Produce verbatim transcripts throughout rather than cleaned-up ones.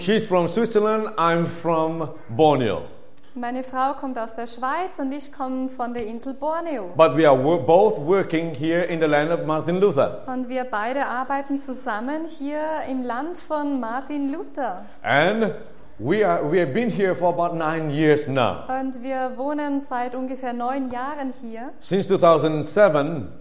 She's from Switzerland, I'm from Borneo. Meine Frau kommt aus der Schweiz und ich komme von der Insel Borneo. But we are wo- both working here in the land of Martin Luther. Und wir beide arbeiten zusammen hier im Land von Martin Luther. And we are we have been here for about nine years now. Und wir wohnen seit ungefähr neun Jahren hier. Since two thousand seven,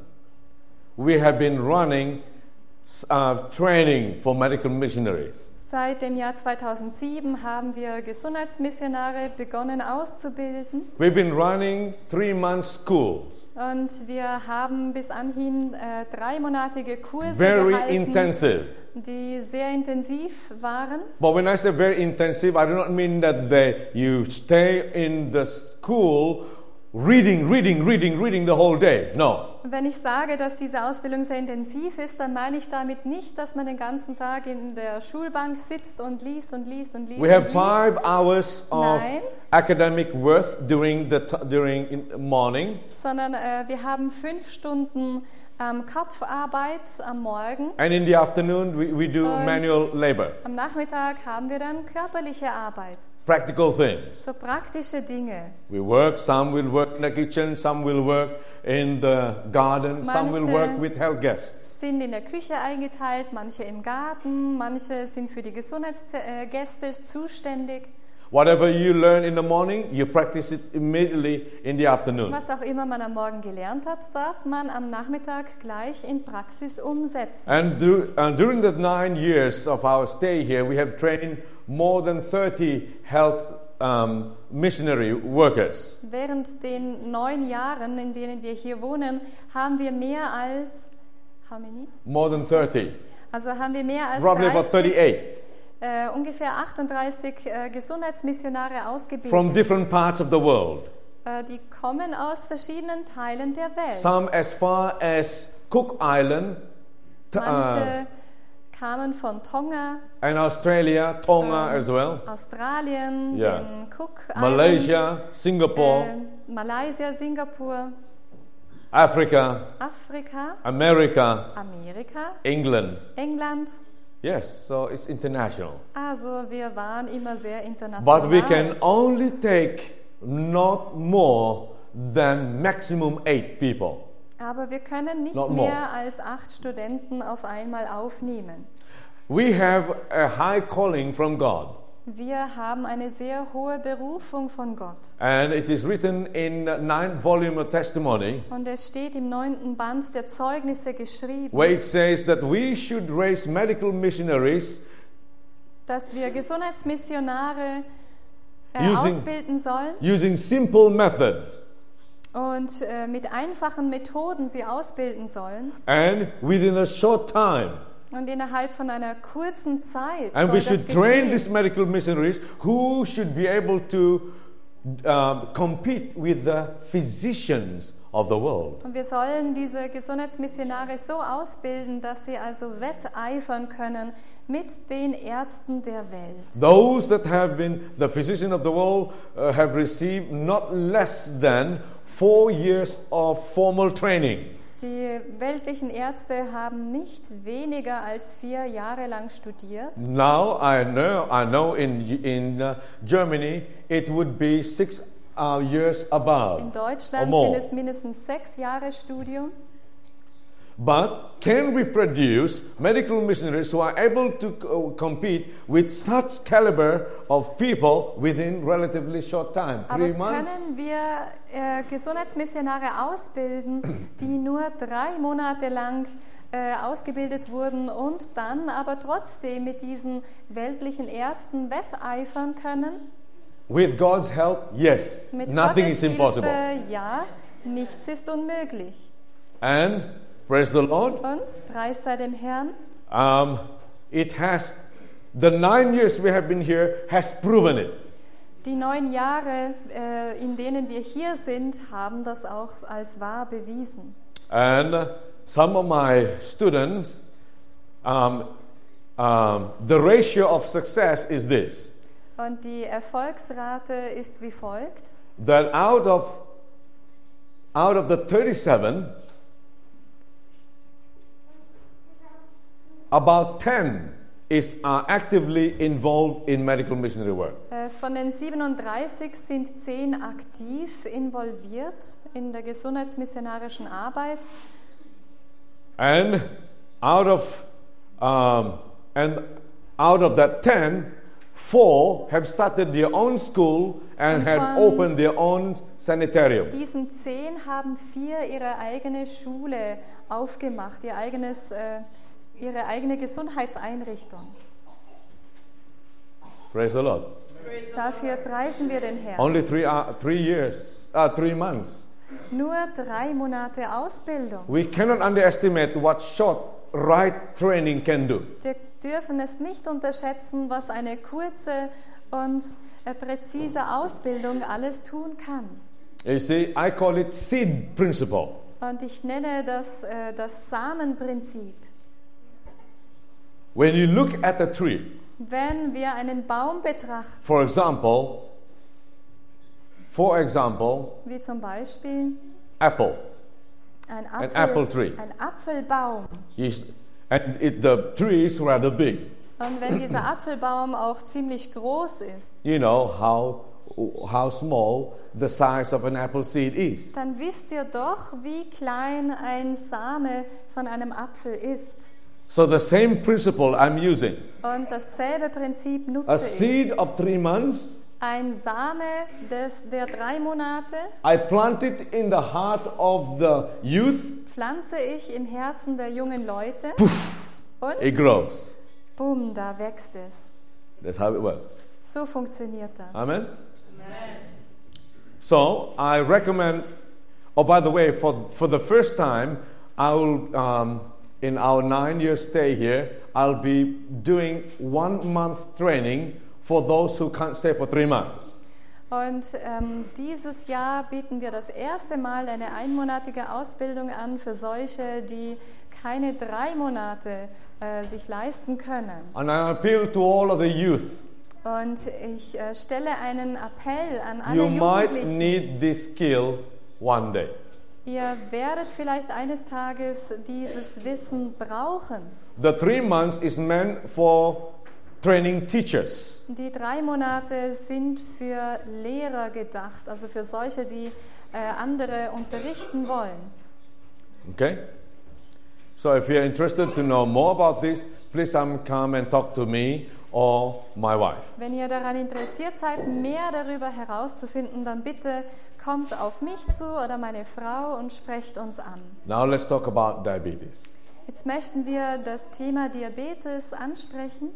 we have been running uh, training for medical missionaries. Seit dem Jahr zweitausendsieben haben wir Gesundheitsmissionare begonnen auszubilden. We've been running three-month schools, Und wir haben bis anhin äh, dreimonatige Kurse very gehalten, intensive. die sehr intensiv waren. But when I say very intensive, I do not mean that they, you stay in the school reading, reading, reading, reading the whole day. No. Wenn ich sage, dass diese Ausbildung sehr intensiv ist, dann meine ich damit nicht, dass man den ganzen Tag in der Schulbank sitzt und liest und liest und liest. We have und liest. five hours of Nein. academic work during the t- during in the morning, Sondern äh, wir haben fünf Stunden ähm, Kopfarbeit am Morgen. and in the afternoon we, we do Und- manual labor, Am Nachmittag haben wir dann körperliche Arbeit, practical things. so praktische Dinge. We work. Some will work in the kitchen. Some will work in the garden. Some will Manche- work with health guests. Sind in der Küche eingeteilt, manche im Garten, manche sind für die Gesundheitsgäste zuständig. Whatever you learn in the morning, you practice it immediately in the afternoon. Was auch immer man am Morgen gelernt hat, darf man am Nachmittag gleich in Praxis umsetzen. And dur- uh, during the nine years of our stay here, we have trained more than thirty health um, missionary workers. Während den neun Jahren, in denen wir hier wohnen, haben wir mehr als, how many? More than thirty. Also haben wir mehr als Probably about dreißig, thirty-eight äh, ungefähr achtunddreißig äh, Gesundheitsmissionare ausgebildet. from different parts of the world. Äh, die kommen aus verschiedenen Teilen der Welt. Some as far as Cook Island t- uh, Manche kamen von Tonga, and Australia, Tonga as well, Australien, Yeah. den Cook Islands, Malaysia, Singapore, äh, Malaysia, Singapur, Africa, Afrika, America, Amerika, England. England. Yes, so it's international. Also wir waren immer sehr international. But we can only take not more than maximum eight people. Aber wir können nicht Not more. mehr als acht Studenten auf einmal aufnehmen. We have a high calling from God. Wir haben eine sehr hohe Berufung von Gott. And it is written in the ninth volume of testimony, Und es steht im neunten Band der Zeugnisse geschrieben, where it says that we should raise medical missionaries dass wir Gesundheitsmissionare äh, Using- ausbilden sollen using simple methods und äh, mit einfachen Methoden sie ausbilden sollen. and within a short time. Und innerhalb von einer kurzen Zeit And soll we should das train geschehen. these medical missionaries who should be able to um, compete with the physicians of the world. Und wir sollen diese Gesundheitsmissionare so ausbilden, dass sie also wetteifern können mit den Ärzten der Welt. Those that have been the physician of the world uh, have received not less than four years of formal training. Die weltlichen Ärzte haben nicht weniger als vier Jahre lang studiert. Now I know, I know in in uh, Germany it would be six uh, years above In or Deutschland sind more. es mindestens sechs Jahre Studium. But can we produce medical missionaries who are able to co- compete with such caliber of people within relatively short time, Aber three months? können wir äh, Gesundheitsmissionare ausbilden, die nur drei Monate lang äh, ausgebildet wurden und dann aber trotzdem mit diesen weltlichen Ärzten wetteifern können? With God's help, yes. Mit Nothing Gottes is impossible. Hilfe, ja, nichts ist unmöglich. And praise the Lord. Und Preis sei dem Herrn. Um, it has the nine years we have been here has proven it. Die neun Jahre, äh, in denen wir hier sind, haben das auch als wahr bewiesen. And uh, some of my students, um, um, the ratio of success is this: Und die Erfolgsrate ist wie folgt. that out of out of the thirty-seven, about ten is are actively involved in medical missionary work. Äh, Von den siebenunddreißig sind zehn aktiv involviert in der gesundheitsmissionarischen Arbeit. And out of um, and out of that ten, four have started their own school and Und have von opened their own sanitarium. Diesen zehn haben vier ihre eigene Schule aufgemacht, ihr eigenes, äh, ihre eigene Gesundheitseinrichtung. Praise the Lord. Dafür preisen wir den Herrn. Only three uh, three years, uh, three months. Nur drei Monate Ausbildung. We cannot underestimate what short right training can do. Wir dürfen es nicht unterschätzen, was eine kurze und äh, präzise Ausbildung alles tun kann. You see, I call it seed principle. Und ich nenne das äh, das Samenprinzip. When you look at the tree, Wenn wir einen Baum betrachten, for example, for example, wie zum Beispiel apple. ein, An Apfel, apple tree. ein Apfelbaum. Is, and it, the tree is rather big. Und wenn dieser Apfelbaum auch ziemlich groß ist, You know how how small the size of an apple seed is. dann wisst ihr doch, wie klein ein Same von einem Apfel ist. So the same principle I'm using. Und dasselbe Prinzip A nutze ich. seed of three months, Ein Same des, der drei Monate I plant it in the heart of the youth. pflanze ich im Herzen der jungen Leute und It grows. bumm, da wächst es. That's how it works. So funktioniert das. Amen? So I recommend, oh, by the way, for, for the first time, I will, um, in our nine year stay here, I'll be doing one month training for those who can't stay for three months. Und ähm, dieses Jahr bieten wir das erste Mal eine einmonatige Ausbildung an für solche, die keine drei Monate äh, sich leisten können. And I appeal to all of the youth. Und ich äh, stelle einen Appell an alle You might Jugendlichen. need this skill one day. Ihr werdet vielleicht eines Tages dieses Wissen brauchen. The three months is meant for training teachers. Die drei Monate sind für Lehrer gedacht, also für solche, die äh, andere unterrichten wollen. Okay? So if you're interested to know more about this, please um, come and talk to me or my wife. Wenn ihr daran interessiert seid, mehr darüber herauszufinden, dann bitte kommt auf mich zu oder meine Frau und sprecht uns an. Now let's talk about diabetes. Jetzt möchten wir das Thema Diabetes ansprechen.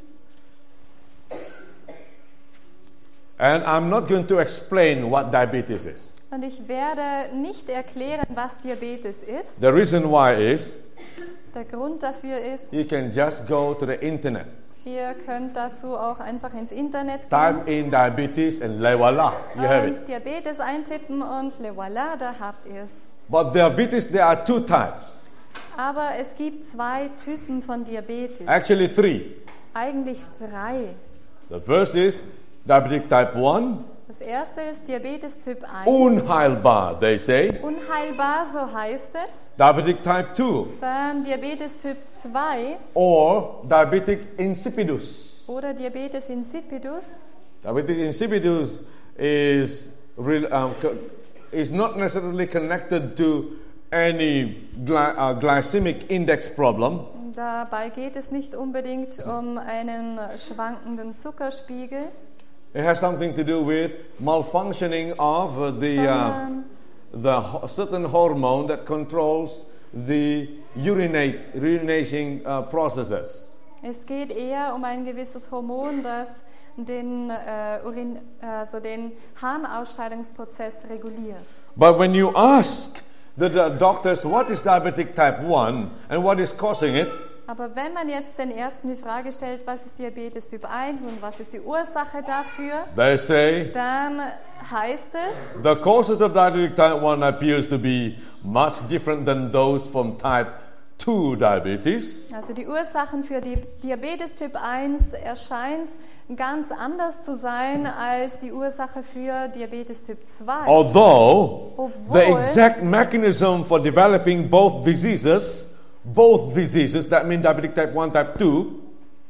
And I'm not going to explain what diabetes is. Und ich werde nicht erklären, was Diabetes ist. The reason why is Der Grund dafür ist, you can just go to the internet, ihr könnt dazu auch einfach ins Internet type gehen in diabetes and le voila, you have it. und Diabetes eintippen und le voilà, da habt ihr es. But diabetes, there are two types. Aber es gibt zwei Typen von Diabetes. Actually three. Eigentlich drei. The first is diabetic type one, Das erste ist Diabetes Typ eins. unheilbar, they say. Unheilbar, so heißt es. Diabetic type two, Dann Diabetes Typ zwei or diabetic insipidus. oder Diabetes insipidus. Diabetic insipidus is real, um, co- is not necessarily connected to any gly- uh, glycemic index problem. Dabei geht es nicht unbedingt um einen schwankenden Zuckerspiegel, It has something to do with malfunctioning of uh, the uh, sondern the ho- certain hormone that controls the urinate urinating uh, processes. es geht eher um ein gewisses Hormon, das den, äh, Urin, also den Harnausscheidungsprozess reguliert. But when you ask the, the doctors what is diabetic type one and what is causing it, Aber wenn man jetzt den Ärzten die Frage stellt, was ist Diabetes Typ eins und was ist die Ursache dafür, they say dann heißt es, the causes of diabetic type one appears to be much different than those from type two diabetes. also die Ursachen für die Diabetes Typ eins erscheint ganz anders zu sein als die Ursache für Diabetes Typ zwei. Although Obwohl- the exact mechanism for developing both diseases, both diseases, that mean diabetic type one, type two,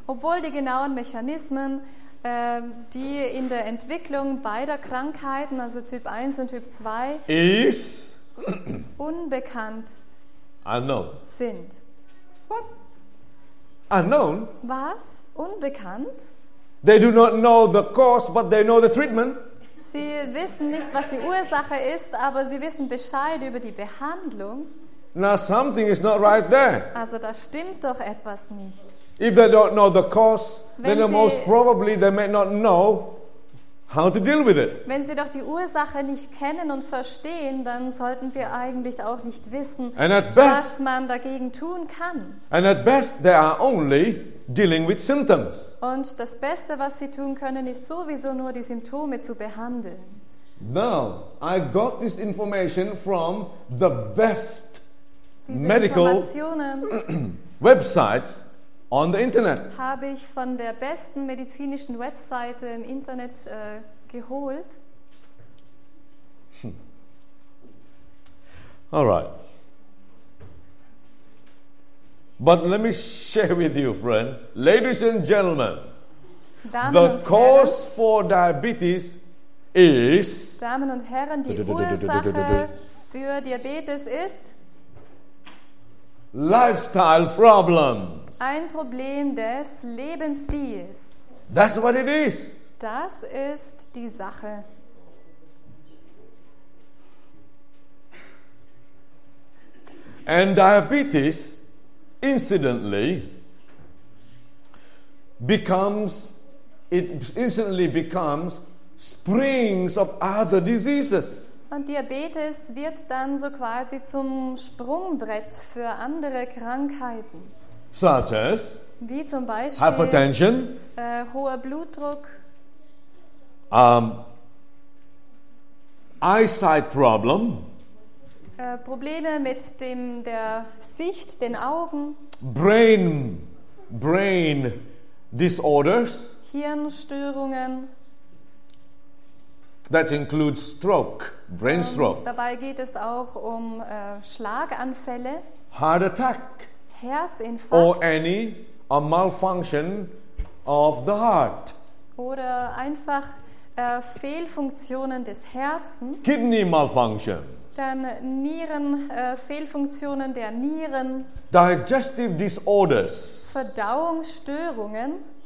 Obwohl die genauen Mechanismen, äh, die in der Entwicklung beider Krankheiten, also Typ eins und Typ zwei, is unbekannt unknown. sind. Unknown? Was? Unbekannt? They do not know the cause, but they know the treatment. Sie wissen nicht, was die Ursache ist, aber sie wissen Bescheid über die Behandlung. Now something is not right there. Also da stimmt doch etwas nicht. If they don't know the cause, Wenn then sie- most probably they may not know how to deal with it. Wenn sie doch die Ursache nicht kennen und verstehen, dann sollten sie eigentlich auch nicht wissen, And at was best, man dagegen tun kann. and at best, they are only dealing with symptoms. Und das Beste, was sie tun können, ist sowieso nur die Symptome zu behandeln. Now, I got this information from the best Diese medical Informationen websites on the internet. habe ich von der besten medizinischen Webseite im Internet äh, geholt. All right. But let me share with you, friend, ladies and gentlemen, Damen the und Herren, cause for diabetes is Damen und Herren, die Ursache für Diabetes ist lifestyle problems. ein Problem des Lebensstils. That's what it is. Das ist die Sache. And diabetes, incidentally, becomes, it instantly becomes springs of other diseases. Und Diabetes wird dann so quasi zum Sprungbrett für andere Krankheiten, Such as wie zum Beispiel hypertension, äh, hoher Blutdruck, um, eyesight problem, äh, Probleme mit dem, der Sicht, den Augen, brain, brain disorders, Hirnstörungen. that includes stroke, brain stroke, Dabei geht es auch um äh, Schlaganfälle, heart attack, Herzinfarkt or any a malfunction of the heart, oder einfach äh, Fehlfunktionen des Herzens, kidney malfunction, dann Nieren, äh, Fehlfunktionen der Nieren, digestive disorders, Verdauungsstörungen,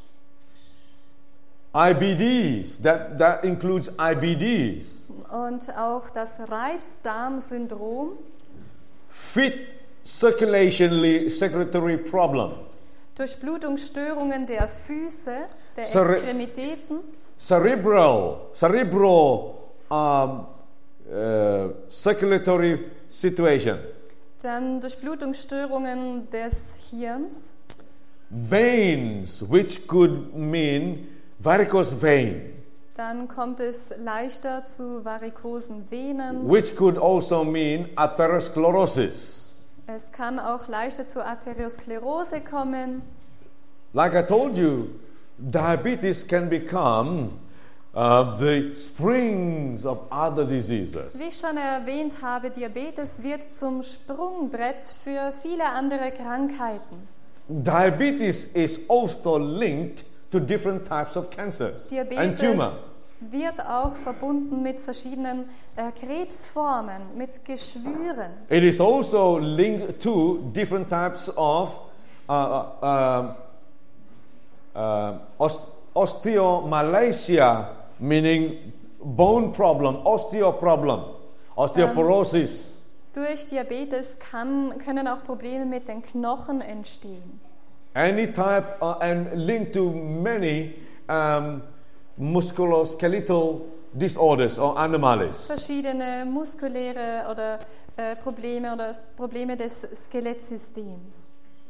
I B Ds, that, that includes I B Ds, und auch das Reizdarmsyndrom, feet circulation secretary problem, Durchblutungsstörungen der Füße, der Cere- Extremitäten, cerebral, cerebral um, uh, circulatory situation, dann Durchblutungsstörungen des Hirns, veins, which could mean varicose vein, dann kommt es leichter zu varikosen Venen. which could also mean atherosclerosis. Es kann auch leichter zu Arteriosklerose kommen. Like I told you, diabetes can become uh, the springs of other diseases. Wie ich schon erwähnt habe, Diabetes wird zum Sprungbrett für viele andere Krankheiten. Diabetes is also linked to different types of cancers and Diabetes tumor. wird auch verbunden mit verschiedenen äh, Krebsformen, mit Geschwüren. It is also linked to different types of uh, uh, uh, ost- osteomalacia, meaning bone problem, osteo problem, osteoporosis. Durch Diabetes kann, können auch Probleme mit den Knochen entstehen. Any type uh, and linked to many um, musculoskeletal disorders or anomalies. Verschiedene muskuläre oder äh, Probleme oder Probleme des Skelettsystems.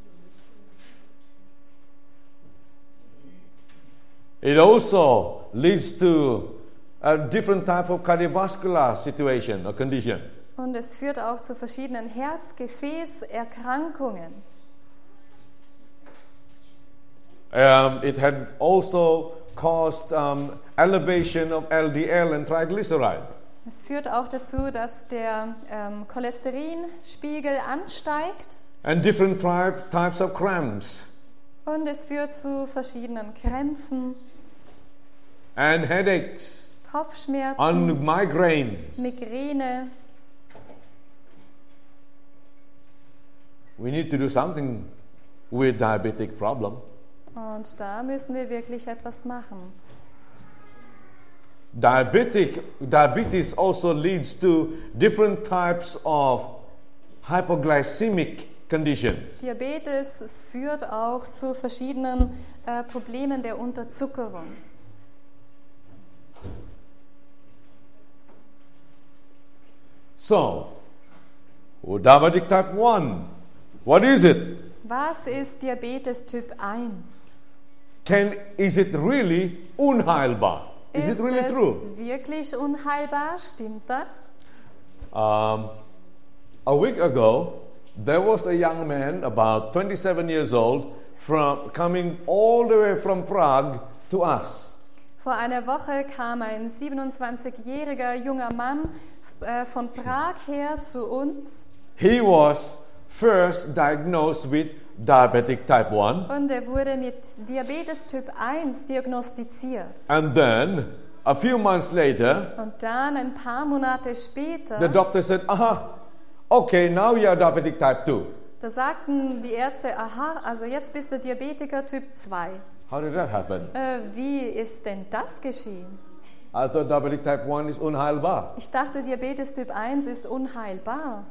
It also leads to a different type of cardiovascular situation or condition. Und es führt auch zu verschiedenen Herz-Gefäß-Erkrankungen. Um, it had also caused um, elevation of L D L and triglyceride. Es führt auch dazu, dass der ähm, Cholesterinspiegel ansteigt And different type, types of cramps. Und es führt zu verschiedenen Krämpfen, and headaches Kopfschmerzen, and migraines. Migräne. We need to do something with diabetic problem. Und da müssen wir wirklich etwas machen. Diabetic, diabetes also leads to different types of hypoglycemic conditions. Diabetes führt auch zu verschiedenen äh, Problemen der Unterzuckerung. So, diabetic type one, what is it? Was ist Diabetes Typ eins? Can, is it really unheilbar? Is Ist it really es true? wirklich unheilbar? Stimmt das? Um, a week ago, there was a young man, about twenty-seven years old, from coming all the way from Prague to us. Vor einer Woche kam ein siebenundzwanzigjähriger junger Mann äh, von Prag her zu uns He was first diagnosed with diabetic type one, und er wurde mit Diabetes Typ eins diagnostiziert. and then a few months later, Und dann ein paar Monate später, the doctor said, "Aha, okay, now you are diabetic type two." da sagten die Ärzte, aha, also jetzt bist du Diabetiker Typ zwei. How did that happen? Äh, wie ist denn das geschehen? I thought diabetic type one is unheilbar. Ich dachte, Diabetes Typ eins ist unheilbar.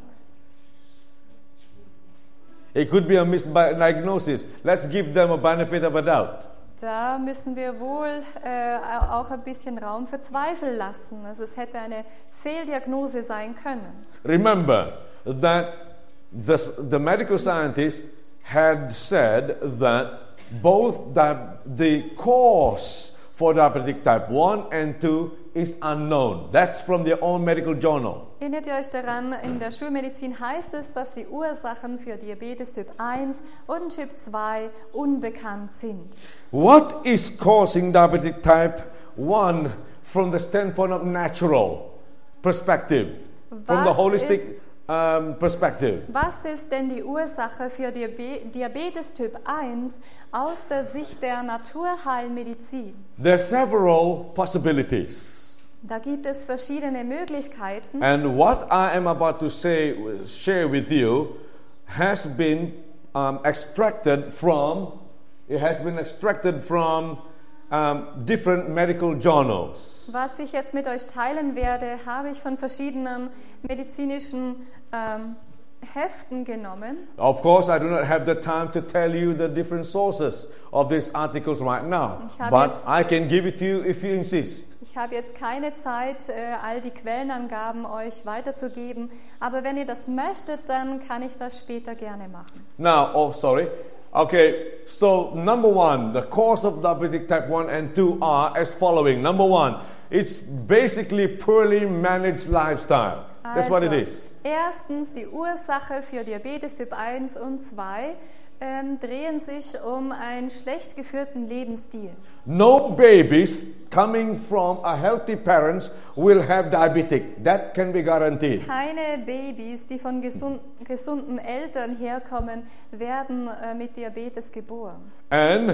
It could be a misdiagnosis. Let's give them a benefit of a doubt. Da müssen wir wohl äh, auch ein bisschen Raum für Zweifel lassen. Also es hätte eine Fehldiagnose sein können. Remember that the, the medical scientists had said that both the, the cause for diabetic type one and two is unknown. That's from their own medical journal. Erinnert ihr euch daran, in der Schulmedizin heißt es, dass die Ursachen für Diabetes Typ eins und Typ zwei unbekannt sind. What is causing diabetic type one from the standpoint of natural perspective, from the Was holistic ist- um, perspective? Was ist denn die Ursache für Diabe- Diabetes Typ eins aus der Sicht der Naturheilmedizin? There are several possibilities. Da gibt es verschiedene Möglichkeiten. And what I am about to say, share with you, has been um, extracted from, it has been extracted from um, different medical journals. Was ich jetzt mit euch teilen werde, habe ich von verschiedenen medizinischen ähm, Heften genommen. Of course, I do not have the time to tell you the different sources of these articles right now, Ich habe but jetzt- I can give it to you if you insist. Ich habe jetzt keine Zeit, äh, all die Quellenangaben euch weiterzugeben, aber wenn ihr das möchtet, dann kann ich das später gerne machen. Now, oh, sorry. Okay, so number one, the cause of diabetic type one and two are as following. Number one, it's basically poorly managed lifestyle. That's what it Also, is. Erstens, die Ursache für Diabetes Typ eins und zwei ähm, drehen sich um einen schlecht geführten Lebensstil. No babies coming from a healthy parents will have diabetic. That can be guaranteed. Keine Babys, die von gesund, gesunden Eltern herkommen, werden äh, mit Diabetes geboren. And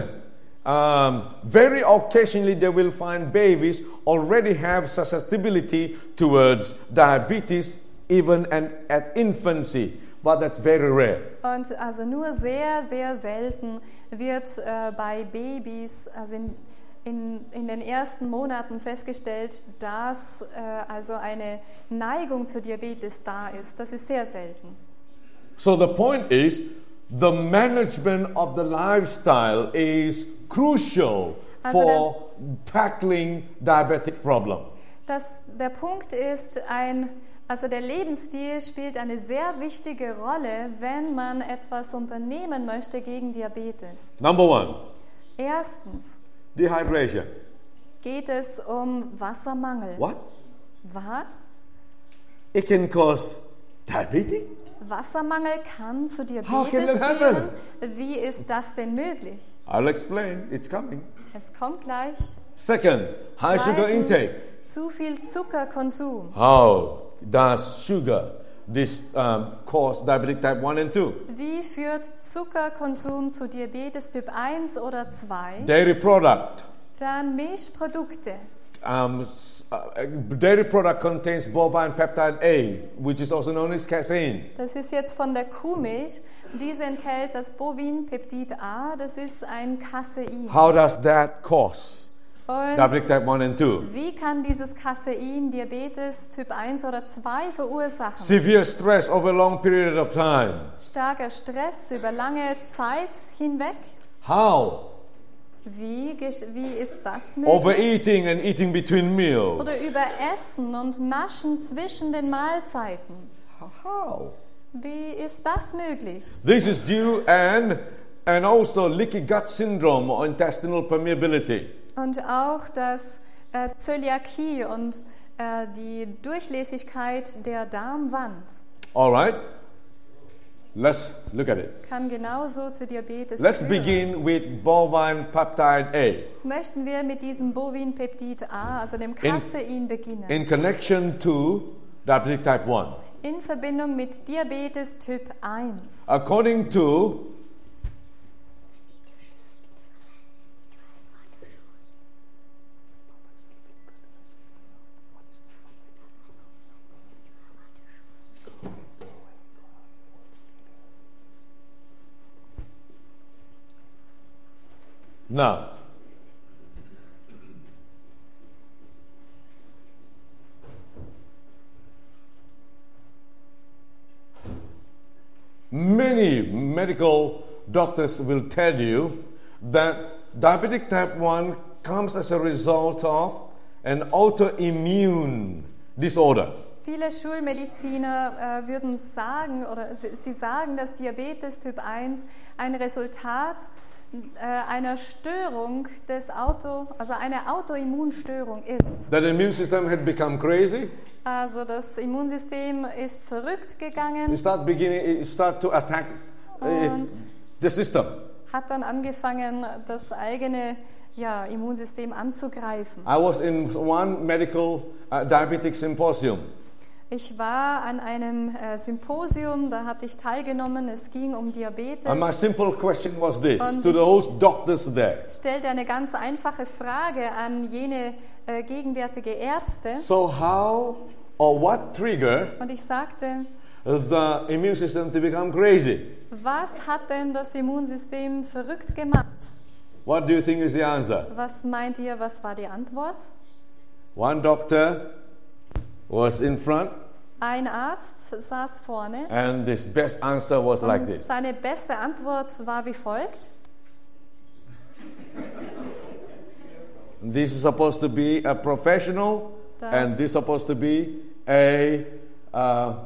um, very occasionally they will find babies already have susceptibility towards diabetes even and at infancy. But that's very rare. Und also nur sehr, sehr selten wird äh, bei Babys, also in, in, in den ersten Monaten festgestellt, dass äh, also eine Neigung zu Diabetes da ist. Das ist sehr selten. So the point is, the management of the lifestyle is crucial Also for tackling diabetic problem. Das, der Punkt ist, ein, also der Lebensstil spielt eine sehr wichtige Rolle, wenn man etwas unternehmen möchte gegen Diabetes. Number one, Erstens dehydration. geht es um Wassermangel. What? Was? It can cause diabetes? Wassermangel kann zu How can Diabetes that führen. happen? Wie ist das denn möglich? I'll explain. It's coming. Es kommt gleich. Second, high sugar Zweitens, intake. zu viel Zuckerkonsum. How does sugar this um, cause diabetic type one and two? Wie führt Zuckerkonsum zu Diabetes Typ eins oder zwei? Dairy product. Dann Milchprodukte. Um, s- uh, dairy product contains bovine peptide A, which is also known as casein. Das ist jetzt von der Kuhmilch. Diese enthält das Bovinpeptid A, das ist ein Casein. How does that cause diabetic Und type one and two? wie kann dieses Casein Diabetes Typ eins oder zwei verursachen? Severe stress over a long period of time. Starker Stress über lange Zeit hinweg. How? Wie, gesch- wie ist das möglich? Overeating and eating between meals. Oder überessen und Naschen zwischen den Mahlzeiten. How? Wie ist das möglich? This is due and and also leaky gut syndrome or intestinal permeability. Und auch das äh, Zöliakie und äh, die Durchlässigkeit der Darmwand All right. Let's look at it. kann genauso zu Diabetes Let's führen. begin with bovine peptide A. Jetzt möchten wir mit diesem Bovinpeptid A, also dem Casein, beginnen. In connection to diabetic type one. In Verbindung mit Diabetes Typ eins. According to now, many medical doctors will tell you that diabetic type one comes as a result of an autoimmune disorder. Viele Schulmediziner äh, würden sagen, oder sie, sie sagen, dass Diabetes Typ eins ein Resultat äh, einer Störung des Auto, also eine Autoimmunstörung ist. That the immune system had become crazy. Also das Immunsystem ist verrückt gegangen, It start beginning. It start to attack uh, Und- the system. hat dann angefangen, das eigene ja, Immunsystem anzugreifen. I was in one medical uh, diabetic symposium. Ich war an einem äh, Symposium, da hatte ich teilgenommen, es ging um Diabetes. And my simple question was this Und to ich- those doctors there. Ich stellte eine ganz einfache Frage an jene äh, gegenwärtige Ärzte So how or what trigger und ich sagte, the immune system to become crazy? was hat denn das Immunsystem verrückt gemacht? What do you think is the answer? Was meint ihr, was war die Antwort? One doctor was in front, Ein Arzt saß vorne and his best answer was like und this. seine beste Antwort war wie folgt. This is supposed to be a professional, Das- and this is supposed to be a uh,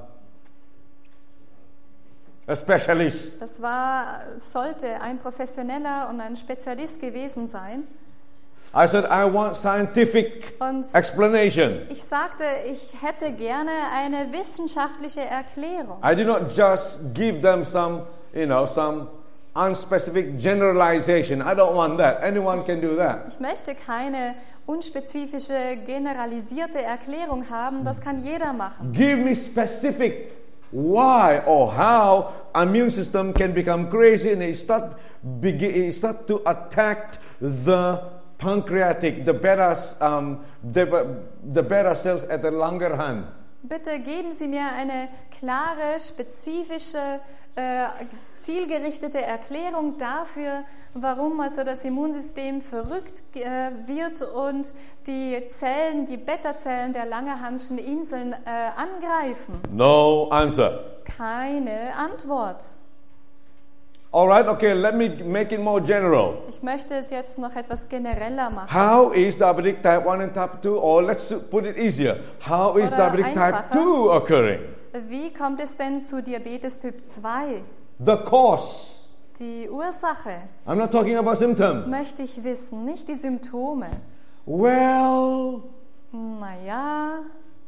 a specialist. Das war, sollte ein Professioneller und ein Spezialist gewesen sein. I said, I want scientific Und explanation. ich sagte, ich hätte gerne eine wissenschaftliche Erklärung. I did not just give them some, you know, some unspecific generalization. I don't want that. Anyone can do that. Ich möchte keine unspezifische, generalisierte Erklärung haben, das kann jeder machen. Give me specific why or how immune system can become crazy and it start begin, it start to attack the pancreatic, the beta, um, the, the beta cells at the Langerhans. Bitte geben Sie mir eine klare, spezifische, äh, zielgerichtete Erklärung dafür, warum also das Immunsystem verrückt äh, wird und die Zellen, die Beta-Zellen der Langerhanschen Inseln äh, angreifen. No answer. Keine Antwort. All right, okay, let me make it more general. Ich möchte es jetzt noch etwas genereller machen. How is diabetic type one and type two, or let's put it easier, how is Oder diabetic type einfacher. two occurring? Wie kommt es denn zu Diabetes Typ zwei? The cause. Die Ursache I'm not talking about symptom. möchte ich wissen, nicht die Symptome. Well, Naja,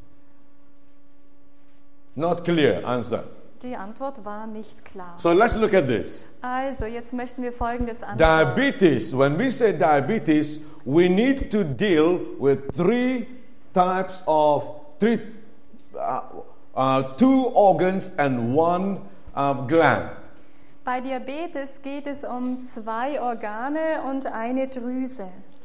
not clear answer. die Antwort war nicht klar. So let's look at this. Also, jetzt möchten wir Folgendes anschauen. Diabetes, when we say diabetes, we need to deal with three types of, three, uh, uh, two organs and one uh, gland. Bei Diabetes geht es um zwei Organe und eine Drüse.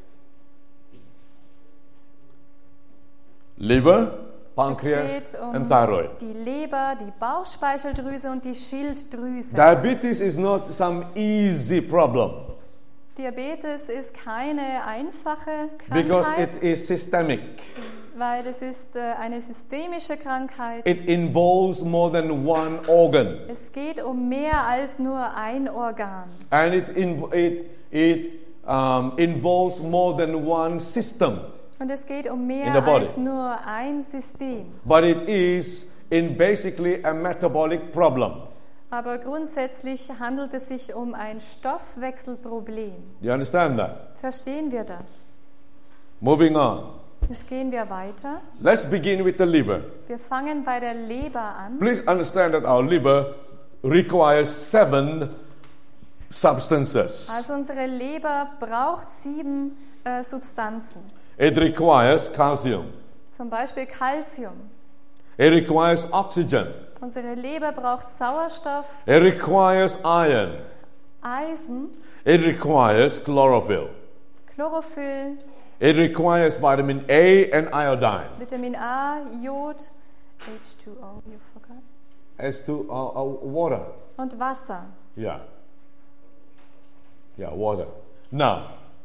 Liver, Es pancreas, geht um and thyroid. die Leber, die Bauchspeicheldrüse und die Schilddrüse. Diabetes is not some easy problem Diabetes ist keine einfache because Krankheit, it is systemic. weil es ist äh, eine systemische Krankheit. It involves more than one organ. Es geht um mehr als nur ein Organ. And it, in, it, it um, involves more than one system. Und es geht um In mehr the body. als nur ein System. But it is in basically a metabolic problem. Aber grundsätzlich handelt es sich um ein Stoffwechselproblem. Do you understand that? Verstehen wir das? Moving on. Jetzt gehen wir weiter. Let's begin with the liver. Wir fangen bei der Leber an. Please understand that our liver requires seven substances. Also unsere Leber braucht sieben äh, Substanzen. It requires calcium. Zum Beispiel Calcium. It requires oxygen. Unsere Leber braucht Sauerstoff, It requires iron. Eisen, It requires chlorophyll. Chlorophyll, It requires vitamin A and iodine. Vitamin A, Jod, H two O, you forgot, As to uh, uh, water. und Wasser. Yeah. Yeah, water. Now,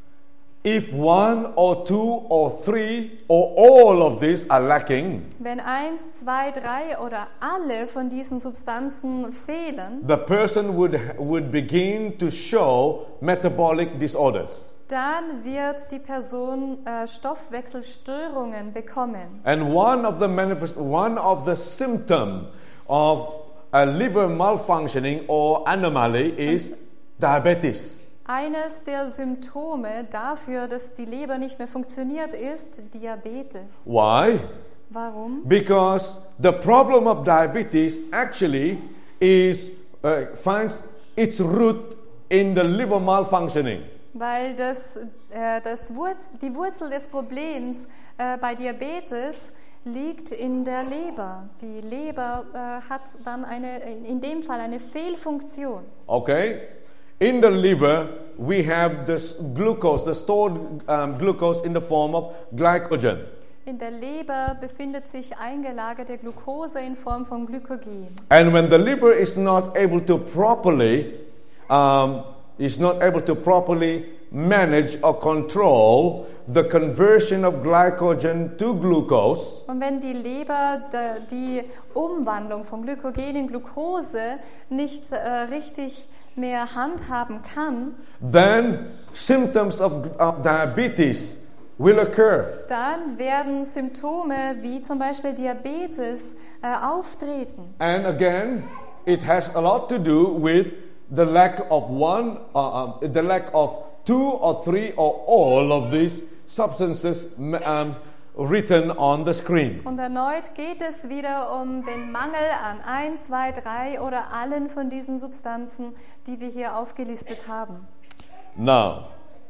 if one or two or three or all of these are lacking, Wenn eins, zwei, drei oder alle von diesen Substanzen fehlen, the person would, would begin to show metabolic disorders. dann wird die Person äh, Stoffwechselstörungen bekommen. And one of the manifest, one of the symptom of a liver malfunctioning or anomaly is diabetes. Eines der Symptome dafür, dass die Leber nicht mehr funktioniert, ist Diabetes. Why? Warum? Because the problem of diabetes actually is uh, finds its root in the liver malfunctioning. Weil das, äh, das Wurz, die Wurzel des Problems äh, bei Diabetes liegt in der Leber. Die Leber äh, hat dann eine, in dem Fall eine Fehlfunktion. Okay? In the liver, we have this glucose, the stored um, glucose in the form of glycogen. In der Leber befindet sich eingelagerte Glucose in Form von Glykogen. And when the liver is not able to properly, um, is not able to properly manage or control the conversion of glycogen to glucose, Und wenn die Leber de, die Umwandlung von Glykogen in Glucose nicht äh, richtig mehr handhaben kann, then symptoms of, of diabetes will occur. dann werden Symptome wie zum Beispiel Diabetes äh, auftreten. And again, it has a lot to do with the lack of one, uh, um, the lack of two or three or all of these substances um, written on the screen. Und erneut geht es wieder um den Mangel an ein, zwei, drei oder allen von diesen Substanzen, die wir hier aufgelistet haben. Now,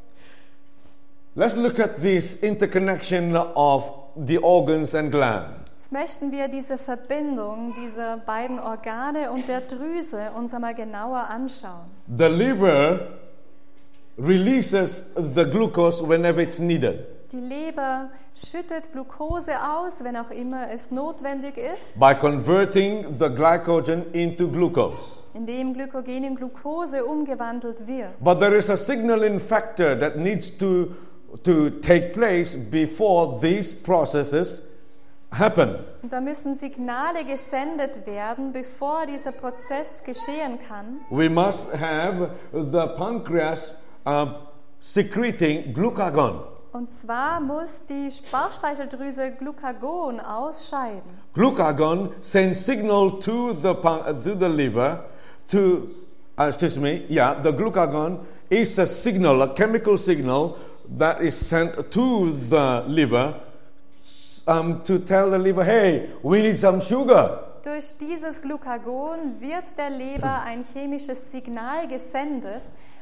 let's look at this interconnection of the organs and glands. Jetzt möchten wir diese Verbindung dieser beiden Organe und der Drüse uns einmal genauer anschauen. The liver releases the glucose whenever it's needed Die Leber schüttet Glucose aus, wenn auch immer es notwendig ist, by converting the glycogen into glucose. indem Glykogen in Glucose umgewandelt wird. But there is a signaling factor that needs to, to take place before these processes happen. Und da müssen Signale gesendet werden, bevor dieser Prozess geschehen kann. We must have the pancreas uh, secreting glucagon. Und zwar muss die Bauchspeicheldrüse Glucagon ausscheiden. Glucagon sends signal to the pan- to the liver to uh, excuse me yeah the glucagon is a signal, a chemical signal that is sent to the liver um, to tell the liver, hey, we need some sugar. Durch dieses Glucagon wird der Leber ein chemisches Signal gesendet,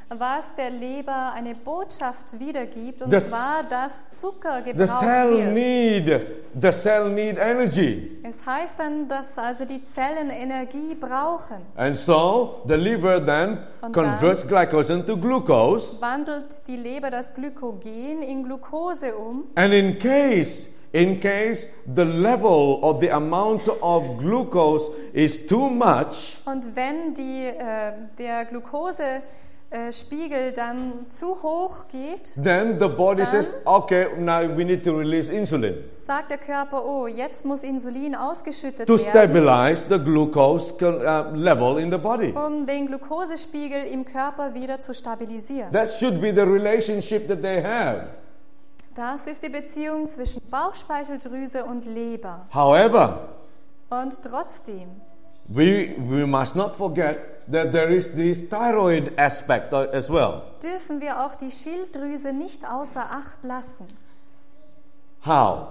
was der Leber eine Botschaft wiedergibt, und The zwar, dass Zucker The gebraucht cell wird. need, the cell need energy. Es heißt dann, dass also die Zellen Energie brauchen. And so the liver then Und converts glycogen to glucose. Wandelt die Leber das Glykogen in Glucose um. And in case, in case the level or the amount of glucose is too much, Und wenn die, äh, der Glukosespiegel dann zu hoch geht, then the body Dann- says, okay, now we need to release insulin sagt der Körper, oh, jetzt muss Insulin ausgeschüttet to werden, stabilize the glucose con- uh, level in the body. um den Glukosespiegel im Körper wieder zu stabilisieren. That should be the relationship that they have. Das ist die Beziehung zwischen Bauchspeicheldrüse und Leber. However, Und trotzdem we, we must not forget that there is this thyroid aspect as well. dürfen wir auch die Schilddrüse nicht außer Acht lassen. How?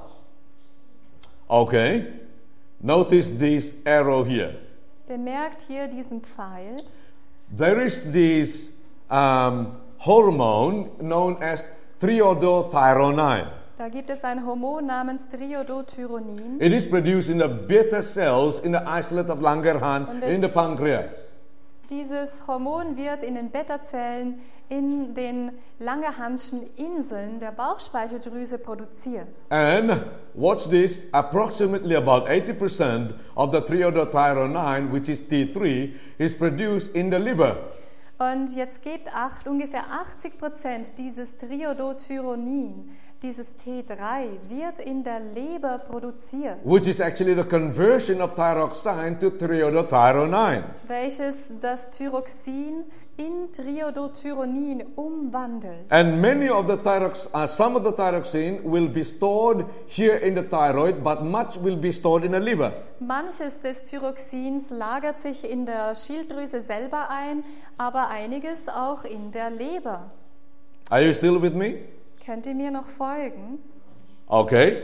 Okay, notice this arrow here. Bemerkt hier diesen Pfeil. There is this um, hormone known as triiodothyronine. Da gibt es ein Hormon namens Triiodothyronin. It is produced in the beta cells in the isolate of Langerhans Und es- in the pancreas. Dieses Hormon wird in den Beta-Zellen in den Langerhanschen Inseln der Bauchspeicheldrüse produziert. And watch this, approximately about eighty percent of the triiodothyronine, which is T three, is produced in the liver. Und jetzt gebt Acht, ungefähr achtzig Prozent dieses Triiodothyronin, dieses T drei, wird in der Leber produziert, Which is actually the conversion of thyroxine to triiodothyronine. welches das Thyroxin in Triiodothyronin umwandelt. And many of the thyrox, uh, some of the thyroxine will be stored here in the thyroid, but much will be stored in the liver. Manches des Thyroxins lagert sich in der Schilddrüse selber ein, aber einiges auch in der Leber. Are you still with me? Könnt ihr mir noch folgen? Okay.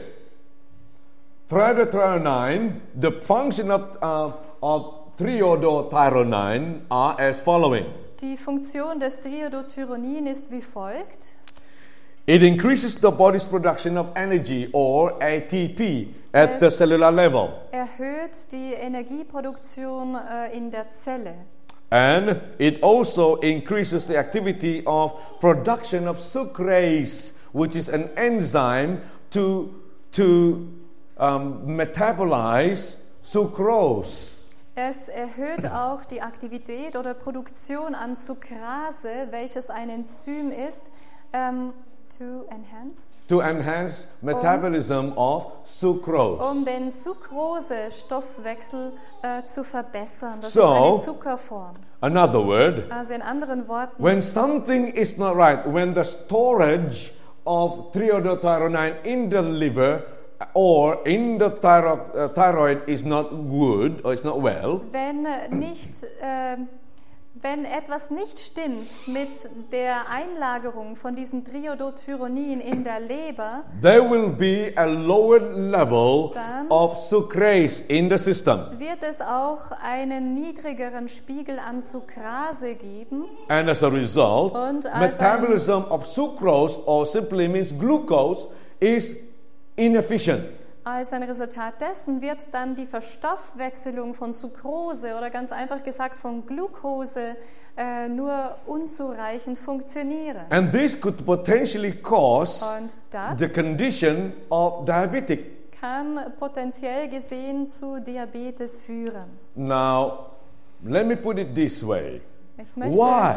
Triiodothyronine, the function of, uh, of triiodothyronine are as following. Die Funktion des Triiodothyronin ist wie folgt. It increases the body's production of energy, or A T P, at the cellular level. Erhöht die Energieproduktion äh, in der Zelle. And it also increases the activity of production of sucrase, which is an enzyme to, to um, metabolize sucrose. Es erhöht auch die Aktivität oder Produktion an Sucrase, welches ein Enzym ist, ähm, to enhance, To enhance metabolism of sucrose. um den Sucrose-Stoffwechsel äh, zu verbessern. Das So- ist eine Zuckerform. Another word, Also in anderen Worten, when something is not right, when the storage of triiodothyronine in the liver or in the thyro- uh, thyroid is not good or is not well, wenn äh, nicht, äh, wenn etwas nicht stimmt mit der Einlagerung von diesem Triiodothyronin in der Leber, there will be a lower level Dann- of sucrase in the system. wird es auch einen niedrigeren Spiegel an Sucrase geben. And as a result, Und als metabolism of sucrose, or simply means glucose, is inefficient. Als ein Resultat dessen wird dann die Verstoffwechselung von Sucrose oder ganz einfach gesagt von Glucose äh, nur unzureichend funktionieren. And this could potentially cause Und das the condition of diabetic. kann potenziell gesehen zu Diabetes führen. Now, let me put it this way. Ich möchte, Why?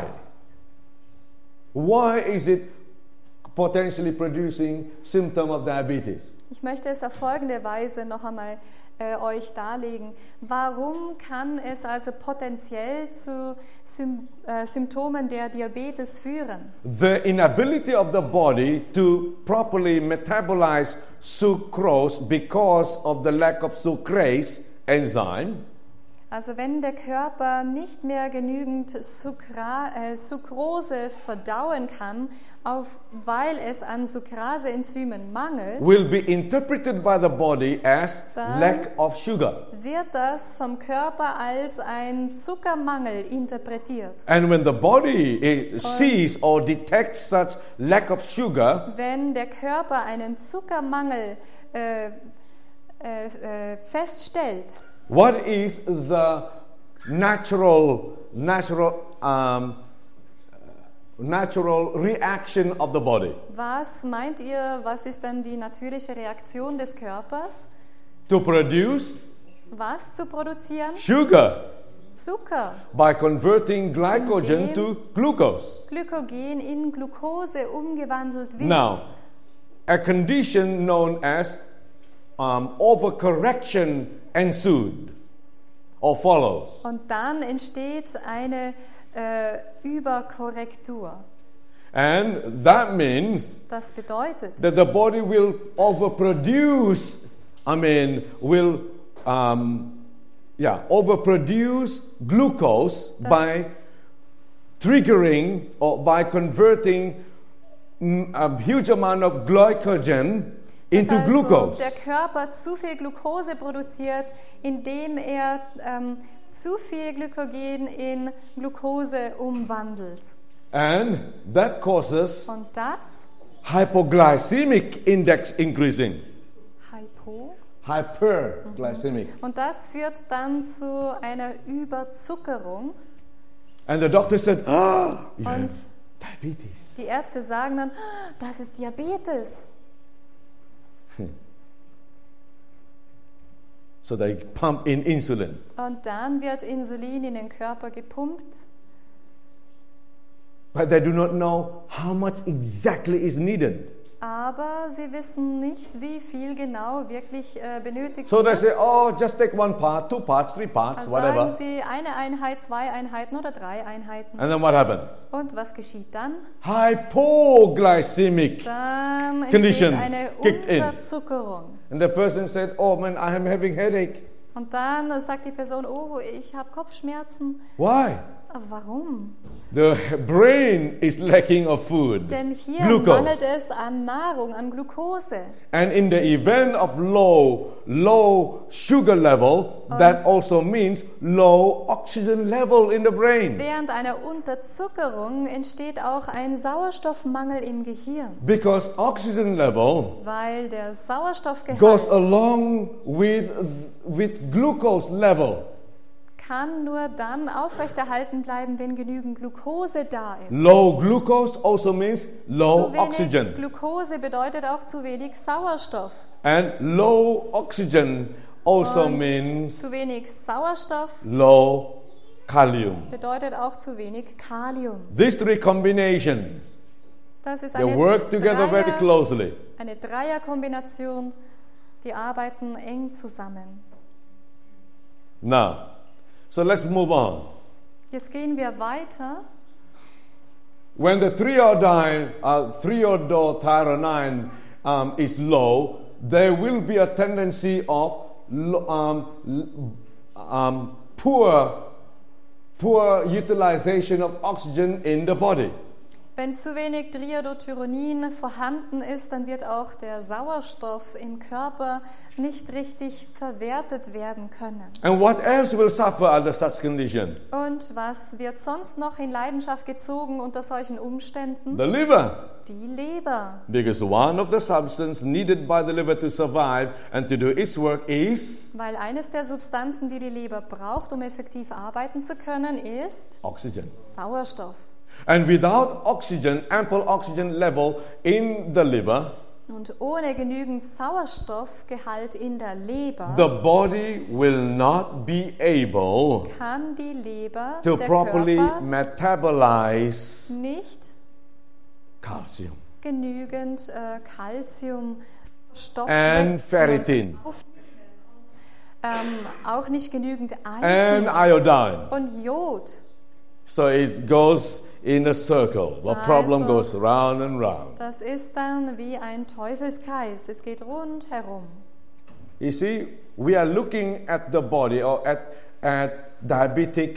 Why is it potentially producing symptom of diabetes? ich möchte es auf folgende Weise noch einmal äh, euch darlegen. Warum kann es also potenziell zu Sym äh, Symptomen der Diabetes führen? The inability of the body to properly metabolize sucrose because of the lack of sucrase enzyme, Also wenn der Körper nicht mehr genügend Sucra äh, Sucrose verdauen kann auf, weil es an Sucrase-Enzymen mangelt, will be interpreted by the body as Dann- lack of sugar. wird das vom Körper als ein Zuckermangel interpretiert. And when the body eh, sees or detects such lack of sugar, Wenn der Körper einen Zuckermangel äh, äh, äh, feststellt, what is the natural natural um, natural reaction of the body? was meint ihr, was ist dann die natürliche Reaktion des Körpers? To produce Was zu produzieren? sugar Zucker. by converting glycogen Indem- to glucose. Glykogen in Glucose umgewandelt wird. Now, a condition known as um, overcorrection ensued or follows. Und dann entsteht eine äh, Überkorrektur. And that means Das bedeutet, that the body will overproduce, I mean, will, um, yeah, overproduce glucose by triggering or by converting mm, a huge amount of glycogen into dass also glucose. der Körper zu viel Glucose produziert, indem er ähm, zu viel Glykogen in Glucose umwandelt. And that causes Und das, hypoglycemic index increasing. Hypo, Hyperglycemic. und das führt dann zu einer Überzuckerung. And the doctor said, ah, you have Und diabetes. die Ärzte sagen dann, "Ah, das ist Diabetes." So they pump in insulin. Und dann wird Insulin in den Körper gepumpt. But they do not know how much exactly is needed. Aber sie wissen nicht, wie viel genau wirklich äh, benötigt So they wird. say, oh, just take one part, two parts, three parts, Also sagen whatever. sie eine Einheit, zwei Einheiten oder drei Einheiten. And then what happened? Und was geschieht dann? Hypoglycemic. Dann entsteht Condition eine kicked in. Unterzuckerung. And the person said, oh man, I am having headache. Und dann sagt die Person, oh, ich habe Kopfschmerzen. Why? Aber warum? The brain is lacking of food. Denn hier Glucose. mangelt es an Nahrung, an Glucose. And in the event of low, low sugar level, that also means low oxygen level in the brain. Während einer Unterzuckerung entsteht auch ein Sauerstoffmangel im Gehirn, Because oxygen level weil der goes Sauerstoffgehalt along with, with glucose level. kann nur dann aufrechterhalten bleiben, wenn genügend Glucose da ist. Low glucose also means low Zu wenig oxygen. Glucose bedeutet auch zu wenig Sauerstoff. And low oxygen also Und means zu wenig Sauerstoff low kalium. bedeutet auch zu wenig Kalium. These three combinations, Das ist they eine, work together very Dreier, closely. eine Dreierkombination, die arbeiten eng zusammen. Now, so let's move on. Jetzt gehen wir weiter. When the threodine, uh, threodothyronine um, is low, there will be a tendency of lo- um, l- um, poor, poor utilization of oxygen in the body. Wenn zu wenig Triiodothyronin vorhanden ist, dann wird auch der Sauerstoff im Körper nicht richtig verwertet werden können. And what else will suffer under such condition? Und was wird sonst noch in Leidenschaft gezogen unter solchen Umständen? The liver. Die Leber. Because one of the substances needed by the liver to survive and to do its work is Weil eines der Substanzen, die die Leber braucht, um effektiv arbeiten zu können, ist oxygen. Sauerstoff. And without oxygen, ample oxygen level in the liver, Und ohne genügend Sauerstoffgehalt in der Leber the body will not be able kann die Leber, to der properly Körper, metabolize nicht calcium genügend äh, Calciumstoff and ferritin ähm, auch nicht genügend and Eisen iodine. und Jod. So it goes in a circle. The problem Also- goes round and round. Das ist dann wie ein Teufelskreis. Es geht rundherum. You see, we are looking at the body or at, at diabetic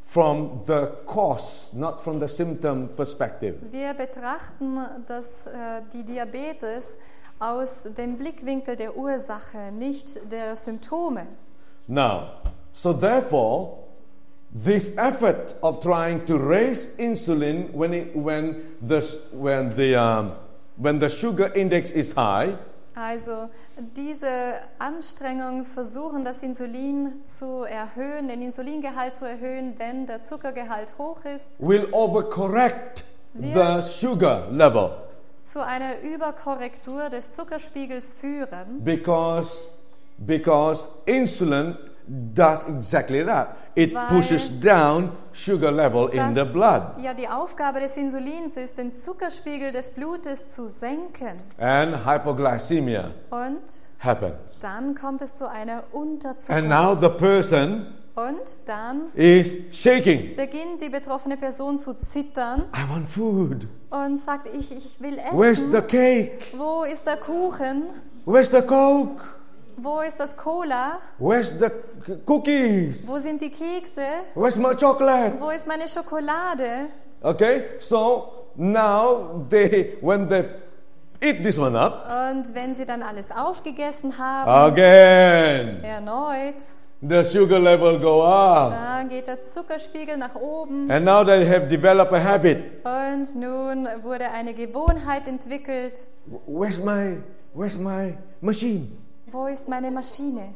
from the cause, not from the symptom perspective. Wir betrachten das, äh, die Diabetes aus dem Blickwinkel der Ursache, nicht der Symptome. Now, so therefore, this effort of trying to raise insulin when it, when the when the um, when the sugar index is high, Also diese Anstrengung, versuchen das Insulin zu erhöhen, den Insulingehalt zu erhöhen, wenn der Zuckergehalt hoch ist, will overcorrect the Wird- sugar level zu einer Überkorrektur des Zuckerspiegels führen, because because insulin does exactly that. It Weil- pushes down sugar level in the Das- blood. Ja, die Aufgabe des Insulins ist, den Zuckerspiegel des Blutes zu senken. And hypoglycemia Und happens. dann kommt es zu einer And Unterzuckerung. now the person Und dann is shaking. beginnt die betroffene Person zu zittern I want food. und sagt, ich, ich will Where's the essen. cake? Wo ist der Kuchen? Where's the Coke? Wo ist das Cola? Where's the c- cookies? Wo sind die Kekse? Where's my chocolate? Wo ist meine Schokolade? Okay, so now they, when they eat this one up, Und wenn sie dann alles aufgegessen haben, again erneut, the sugar level go up. dann geht der Zuckerspiegel nach oben. And now they have developed a habit. Und nun wurde eine Gewohnheit entwickelt. Where's my, where's my machine? Wo ist meine Maschine?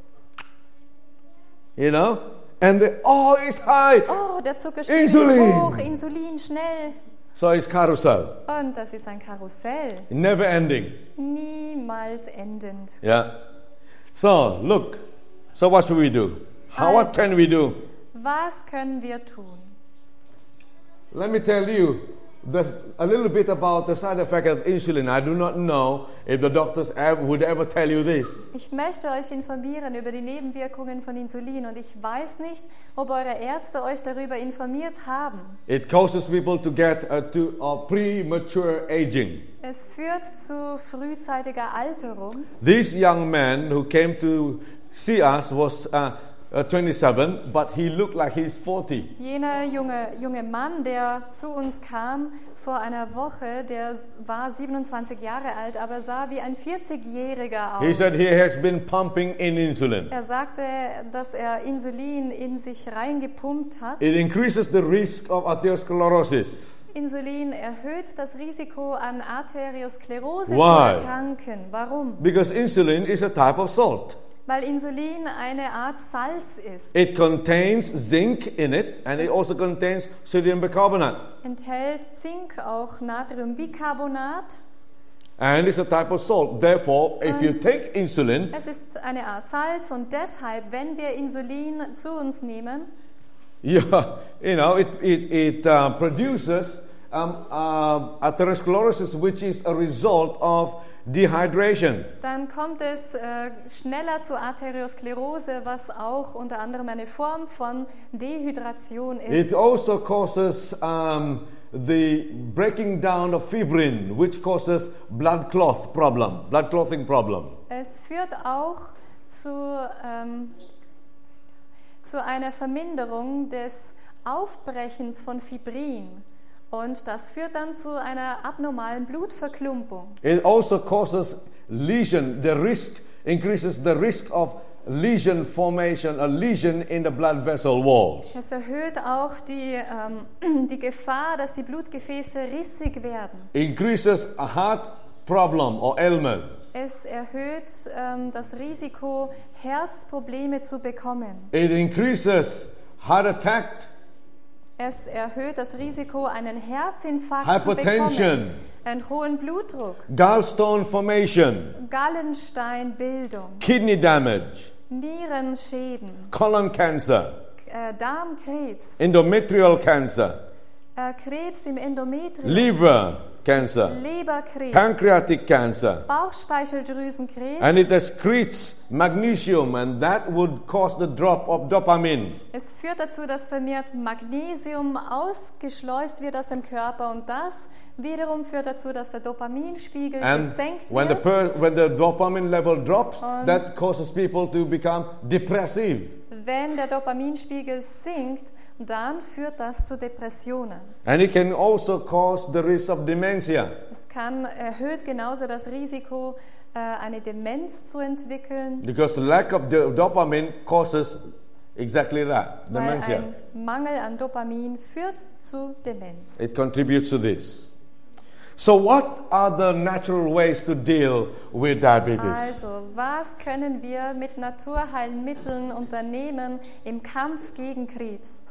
You know? And the, oh, it's high. Oh, der Zuckerspiegel Insulin. ist hoch, Insulin, schnell. So it's carousel. Und das ist ein Karussell, Never ending. niemals endend. Yeah. So, look. So what should we do? How, what can we do? Was können wir tun? Let me tell you this, a little bit about the side effect of insulin. I do not know if the doctors ever, would ever tell you this. Ich möchte euch informieren über die Nebenwirkungen von Insulin und ich weiß nicht, ob eure Ärzte euch darüber informiert haben. It causes people to get uh, to uh, premature aging. Es führt zu frühzeitiger Alterung. This young man who came to see us was uh, uh, twenty-seven, but he looked like he's forty. Jener junge, junge Mann, der zu uns kam vor einer Woche, der war siebenundzwanzig Jahre alt, aber sah wie ein vierzigjähriger He aus. said he has been pumping in insulin. Er sagte, dass er Insulin in sich reingepumpt hat. It increases the risk of atherosclerosis. Insulin erhöht das Risiko, an Arteriosklerose Why? zu erkranken. Warum? Because insulin is a type of salt. Weil Insulin eine Art Salz ist. It contains zinc in it, and it also contains sodium bicarbonate. Enthält Zink, auch Natriumbicarbonat. And it's a type of salt. Therefore, if you Und- take insulin, Es ist eine Art Salz und deshalb, wenn wir Insulin zu uns nehmen, you, you know, it, it, it uh, produces um, uh, atherosclerosis, which is a result of dehydration. dann kommt es äh, schneller zur Arteriosklerose, was auch unter anderem eine Form von Dehydration ist. It also causes um, the breaking down of fibrin, which causes blood clot problem, blood clotting problem. Es führt auch zu, ähm, zu einer Verminderung des Aufbrechens von Fibrin. Und das führt dann zu einer abnormalen Blutverklumpung. It also causes lesion. The risk increases the risk of lesion formation, a lesion in the blood vessel walls. Es erhöht auch die, ähm, die Gefahr, dass die Blutgefäße rissig werden. Increases a heart problem or ailment. Es erhöht ähm, das Risiko, Herzprobleme zu bekommen. It increases heart attack, Es erhöht das Risiko, einen Herzinfarkt zu Hypertension. bekommen, einen hohen Blutdruck, gallstone formation, Gallensteinbildung, kidney damage, Nierenschäden, colon cancer, äh, Darmkrebs, endometrial cancer, äh, Krebs im Endometrium, liver cancer, Leberkrebs, pancreatic cancer. Bauchspeicheldrüsenkrebs. And it excretes magnesium, and that would cause the drop of dopamine. Es führt dazu, dass vermehrt Magnesium ausgeschleust wird aus dem Körper und das wiederum führt dazu, dass der Dopaminspiegel And gesenkt when the, wird. per, when the dopamine level drops, Und- that causes people to become depressive. wenn der Dopaminspiegel sinkt, dann führt das zu Depressionen. And it can also cause the risk of dementia. Es kann erhöht genauso das Risiko, äh, eine Demenz zu entwickeln, Because the lack of the dopamine causes exactly that, weil dementia. ein Mangel an Dopamin führt zu Demenz. It contributes to this. So what are the natural ways to deal with diabetes? Also, was können wir mit Naturheilmitteln unternehmen im Kampf gegen Krebs?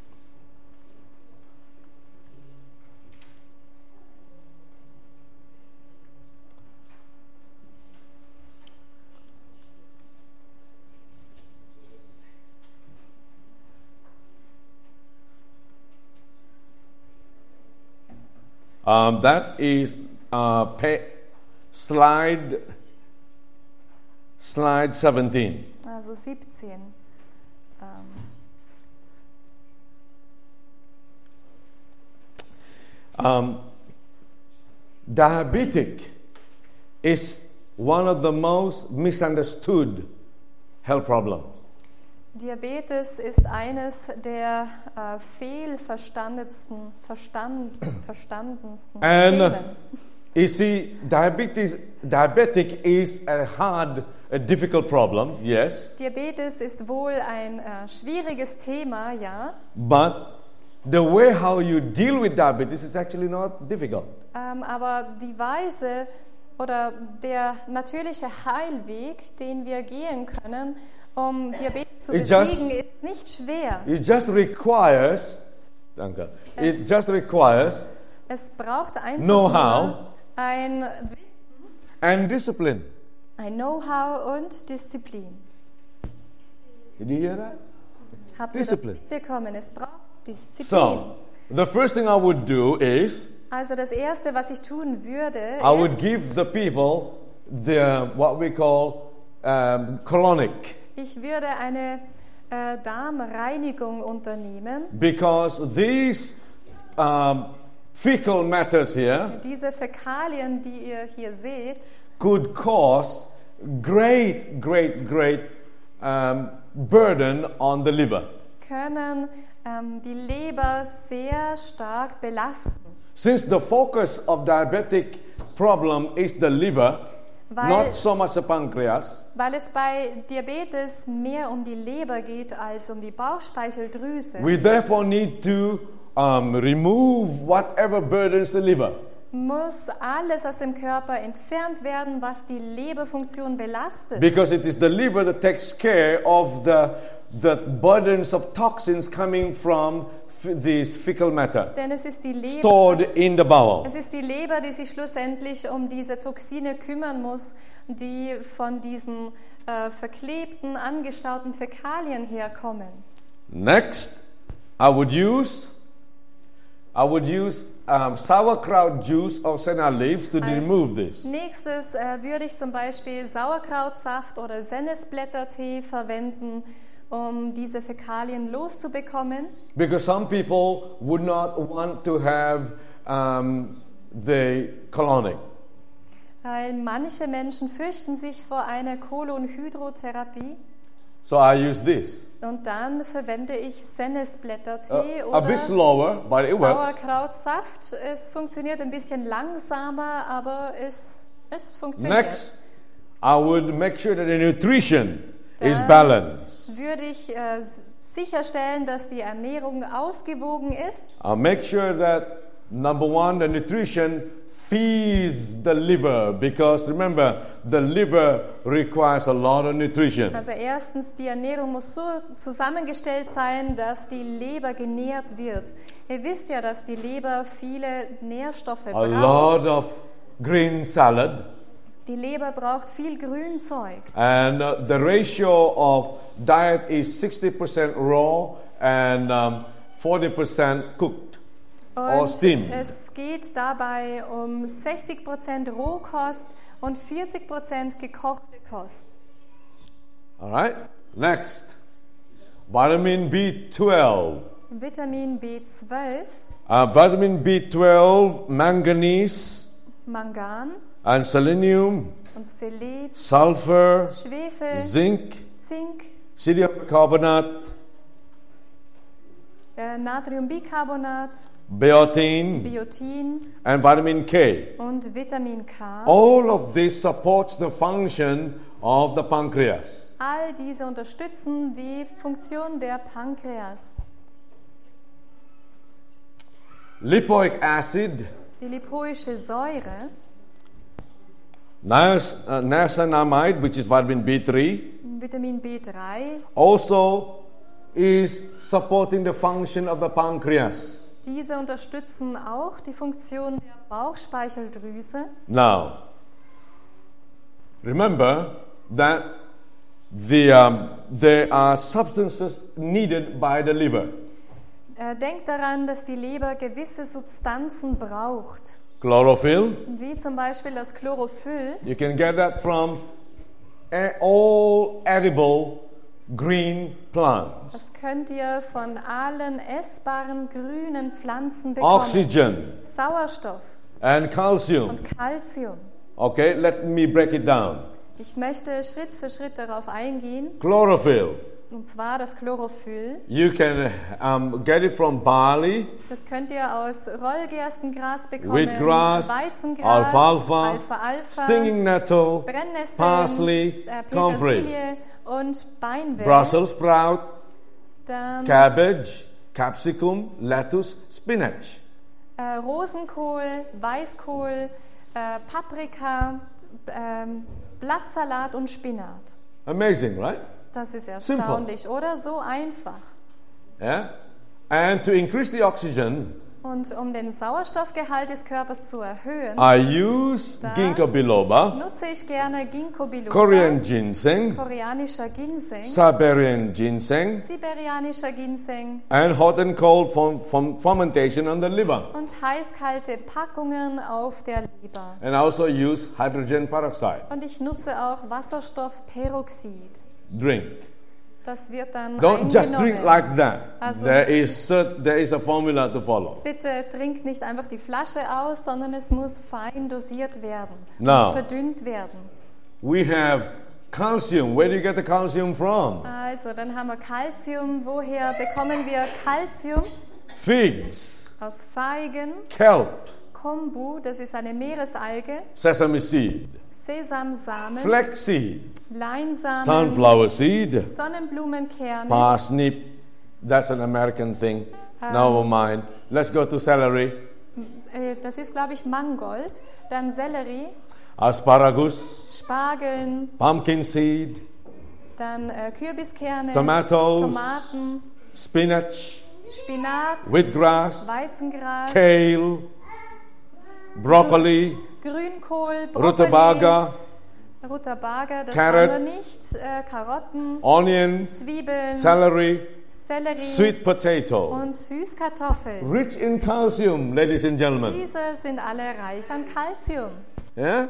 Um, that is uh, pa- slide slide seventeen. Also siebzehn. Ähm, Um, diabetic is one of the most misunderstood health problems. Diabetes ist eines der äh, fehlverstandensten, verstand, verstandensten And uh, Themen. you see, diabetes, diabetic is a hard, a difficult problem, yes, Diabetes ist wohl ein äh, schwieriges Thema, ja, but the way how you deal with diabetes is actually not difficult. ähm, aber die Weise oder der natürliche Heilweg, den wir gehen können, um Diabetes zu It just- besiegen, ist nicht schwer. It just requires, danke, it just requires Es braucht einfach Know-how. nur ein Wissen, and discipline. ein Know-how und Disziplin. Did you hear that? Habt ihr Discipline. das mitbekommen? Es braucht Disziplin. So, the first thing I would do is Also das Erste, was ich tun würde, I would ist, give the people the what we call um, colonic, ich würde eine äh, Darmreinigung unternehmen. because these um, fecal matters here Diese Fäkalien, die ihr hier seht, could cause great, great, great um, burden on the liver. können ähm, die Leber sehr stark belasten. Since the focus of diabetic problem is the liver, Weil- not so much the pancreas, Weil es bei Diabetes mehr um die Leber geht als um die Bauchspeicheldrüse, we therefore need to um, remove whatever burdens the liver. muss alles aus dem Körper entfernt werden, was die Leberfunktion belastet. Because it is the liver that takes care of the, the burdens of toxins coming from f- this fecal matter Denn es ist die Leber, stored in the bowel. es ist die Leber, die sich schlussendlich um diese Toxine kümmern muss, die von diesen äh, verklebten, angestauten Fäkalien herkommen. Next, I would use I would use um, sauerkraut juice or senna leaves to Als remove this. Nächstes äh, würde ich zum Beispiel Sauerkrautsaft oder Sennisblättertee verwenden, um diese Fäkalien loszubekommen. Because some people would not want to have um, the colonic. Weil manche Menschen fürchten sich vor einer Kolonhydrotherapie. So I use this. Und dann verwende ich Sennisblättertee Uh, a bit oder slower, but it works. Sauerkrautsaft. Es funktioniert ein bisschen langsamer, aber es, es funktioniert. Next, I would make sure that the nutrition is Dann balanced. würde ich äh, s- sicherstellen, dass die Ernährung ausgewogen ist. I'll make sure that, number one, the nutrition feeds the liver, because remember, the liver requires a lot of nutrition. Also erstens, die Ernährung muss so zusammengestellt sein, dass die Leber genährt wird. Ihr wisst ja, dass die Leber viele Nährstoffe A braucht. lot of green salad, Die Leber braucht viel Grünzeug. and uh, the ratio of diet is sixty percent raw and um, forty percent cooked or Und steamed. es geht dabei um sechzig Prozent Rohkost und vierzig Prozent gekochte Kost. All right. Next, vitamin B twelve. Vitamin B zwölf, Uh, vitamin B twelve, manganese, Mangan and selenium, und Selet, sulfur, Schwefel, zinc, Zink, sodium bicarbonate, äh, Natriumbicarbonat, biotin, Biotin and vitamin K. und Vitamin K. All of this supports the function of the pancreas. All diese unterstützen die Funktion der Pankreas. Lipoic acid, Die lipoische Säure, nias- uh, niacinamide, which is vitamin B three, Vitamin B drei, also is supporting the function of the pancreas. diese unterstützen auch die Funktion der Bauchspeicheldrüse. Now, remember that the, um, there are substances needed by the liver. Äh, denkt daran, dass die Leber gewisse Substanzen braucht, Chlorophyll, wie zum Beispiel das Chlorophyll. you can get that from a- all edible green plants. Das könnt ihr von allen essbaren grünen Pflanzen bekommen. Oxygen Sauerstoff and calcium. und Calcium. Okay, let me break it down. Ich möchte Schritt für Schritt darauf eingehen, Chlorophyll, und zwar das Chlorophyll. you can um, get it from barley, Das könnt ihr aus Rollgerstengras bekommen, wheatgrass, Weizengras, alfalfa, Alfalfa, stinging nettle, Brennnesseln, parsley, äh, comfrey, Petersilie und Beinwell. Brussels sprout, Dann cabbage, capsicum, lettuce, spinach. äh, Rosenkohl, Weißkohl, äh, Paprika, ähm, Blattsalat und Spinat. Amazing, right? Das ist erstaunlich, oder? So einfach. Yeah? And to increase the oxygen, Und um den Sauerstoffgehalt des Körpers zu erhöhen, I use Da. ginkgo biloba, nutze ich gerne Ginkgo biloba, Korean ginseng, koreanischer Ginseng, Siberian ginseng, siberianischer Ginseng and hot and cold from, from fermentation on the liver. und heißkalte Packungen auf der Leber. And I also use hydrogen peroxide. Und ich nutze auch Wasserstoffperoxid. Drink. Das wird dann Don't just drink eingenommen. like that. Also- There is cert- there is a formula to follow. Bitte trinkt nicht einfach die Flasche aus, sondern es muss fein dosiert werden, Now. verdünnt werden. We have calcium. Where do you get the calcium from? Also, dann haben wir Calcium. Woher bekommen wir Calcium? Figs, Aus Feigen, kelp, Kombu, das ist eine Meeresalge, sesame seed, Sesamsamen, flaxseed, Leinsamen, sunflower seed, Sonnenblumenkerne, parsnip. That's an American thing. Never mind. Let's go to celery, äh, das ist, glaube ich, Mangold, dann Sellerie, asparagus, Spargeln, pumpkin seed, dann äh, Kürbiskerne, Tomatoes. Tomaten, spinach, Spinat, wheatgrass, Weizengras, kale, broccoli, Grünkohl, Brokkoli, rutabaga, Rutabaga, das Carrots. haben wir nicht, äh, Karotten, onions, Zwiebeln, celery, Sellerie sweet potato. und Süßkartoffeln. Rich in calcium, ladies and gentlemen. Diese sind alle reich an Calcium. Yeah?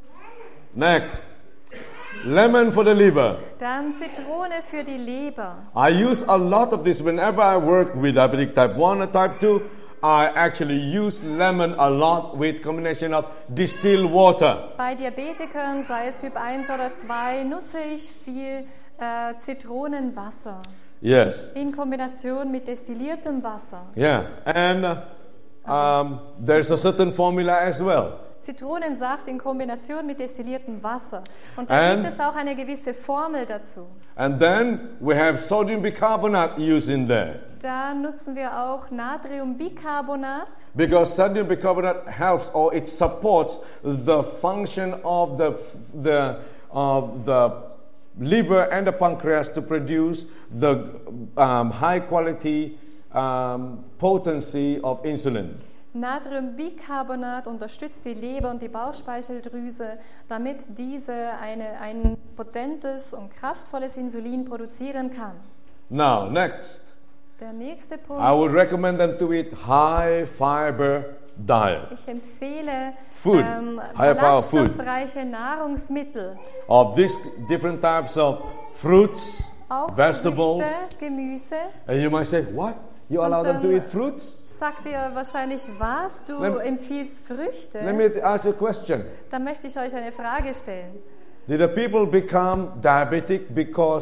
Next. Lemon for the liver. Dann Zitrone für die Leber. I use a lot of this whenever I work with diabetic type one and type two. I actually use lemon a lot with combination of distilled water. Bei Diabetikern, sei es Typ eins oder zwei, nutze ich viel äh, Zitronenwasser Yes. in Kombination mit destilliertem Wasser. Yeah. And uh, um, there's a certain formula as well. Zitronensaft in Kombination mit destilliertem Wasser. Und da And- gibt es auch eine gewisse Formel dazu. And then we have sodium bicarbonate used in there. Da nutzen wir auch Natriumbicarbonat, Because sodium bicarbonate helps or it supports the function of the, the, of the liver and the pancreas to produce the um, high quality um, potency of insulin. Natriumbicarbonat unterstützt die Leber und die Bauchspeicheldrüse, damit diese eine, ein potentes und kraftvolles Insulin produzieren kann. Now, next, Der nächste Punkt. I would recommend them to eat high fiber diet Ich empfehle Food. ähm, High fiber food. ballaststoffreiche Nahrungsmittel, of these different types of fruits, auch vegetables. Früchte, Gemüse. And you might say, what? You allow them to dann- eat fruits? Sagt ihr wahrscheinlich, was? Du Lem- empfiehlst Früchte? Let me ask you a question. Dann möchte ich euch eine Frage stellen. Did the people become diabetic because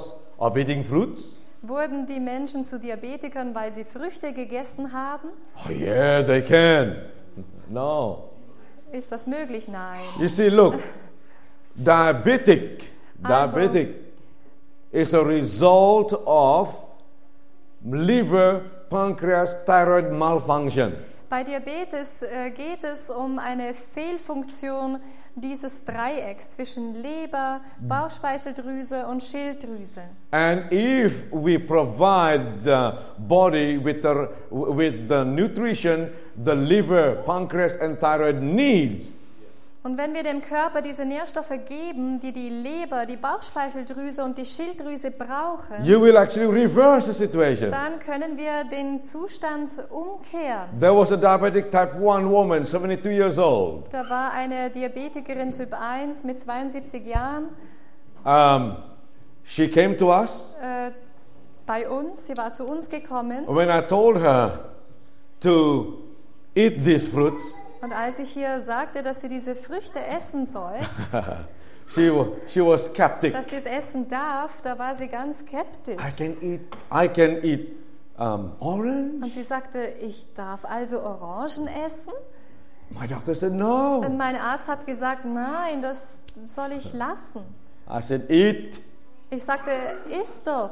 of eating fruits? Wurden die Menschen zu Diabetikern, weil sie Früchte gegessen haben? Oh yeah, they can. No. Ist das möglich? Nein. You see, look, diabetic, Also- diabetic is a result of liver, pancreas, thyroid malfunction. Bei Diabetes äh, geht es um eine Fehlfunktion dieses Dreiecks zwischen Leber, Bauchspeicheldrüse und Schilddrüse. And if we provide the body with the, with the nutrition the liver, pancreas and thyroid needs, Und wenn wir dem Körper diese Nährstoffe geben, die die Leber, die Bauchspeicheldrüse und die Schilddrüse brauchen, you will actually reverse the situation. dann können wir den Zustand umkehren. There was a diabetic type one woman, seventy-two years old. Da war eine Diabetikerin Typ eins mit zweiundsiebzig Jahren Um, she came to us. äh, bei uns. Sie war zu uns gekommen. When I told her to eat these fruits, Und als ich ihr sagte, dass sie diese Früchte essen soll, she, wa- she was skeptic. dass sie es essen darf, da war sie ganz skeptisch. I can eat, I can eat um, orange. Und sie sagte, ich darf also Orangen essen? My doctor said no. Und mein Arzt hat gesagt, nein, das soll ich lassen. I said eat, Ich sagte, iss doch.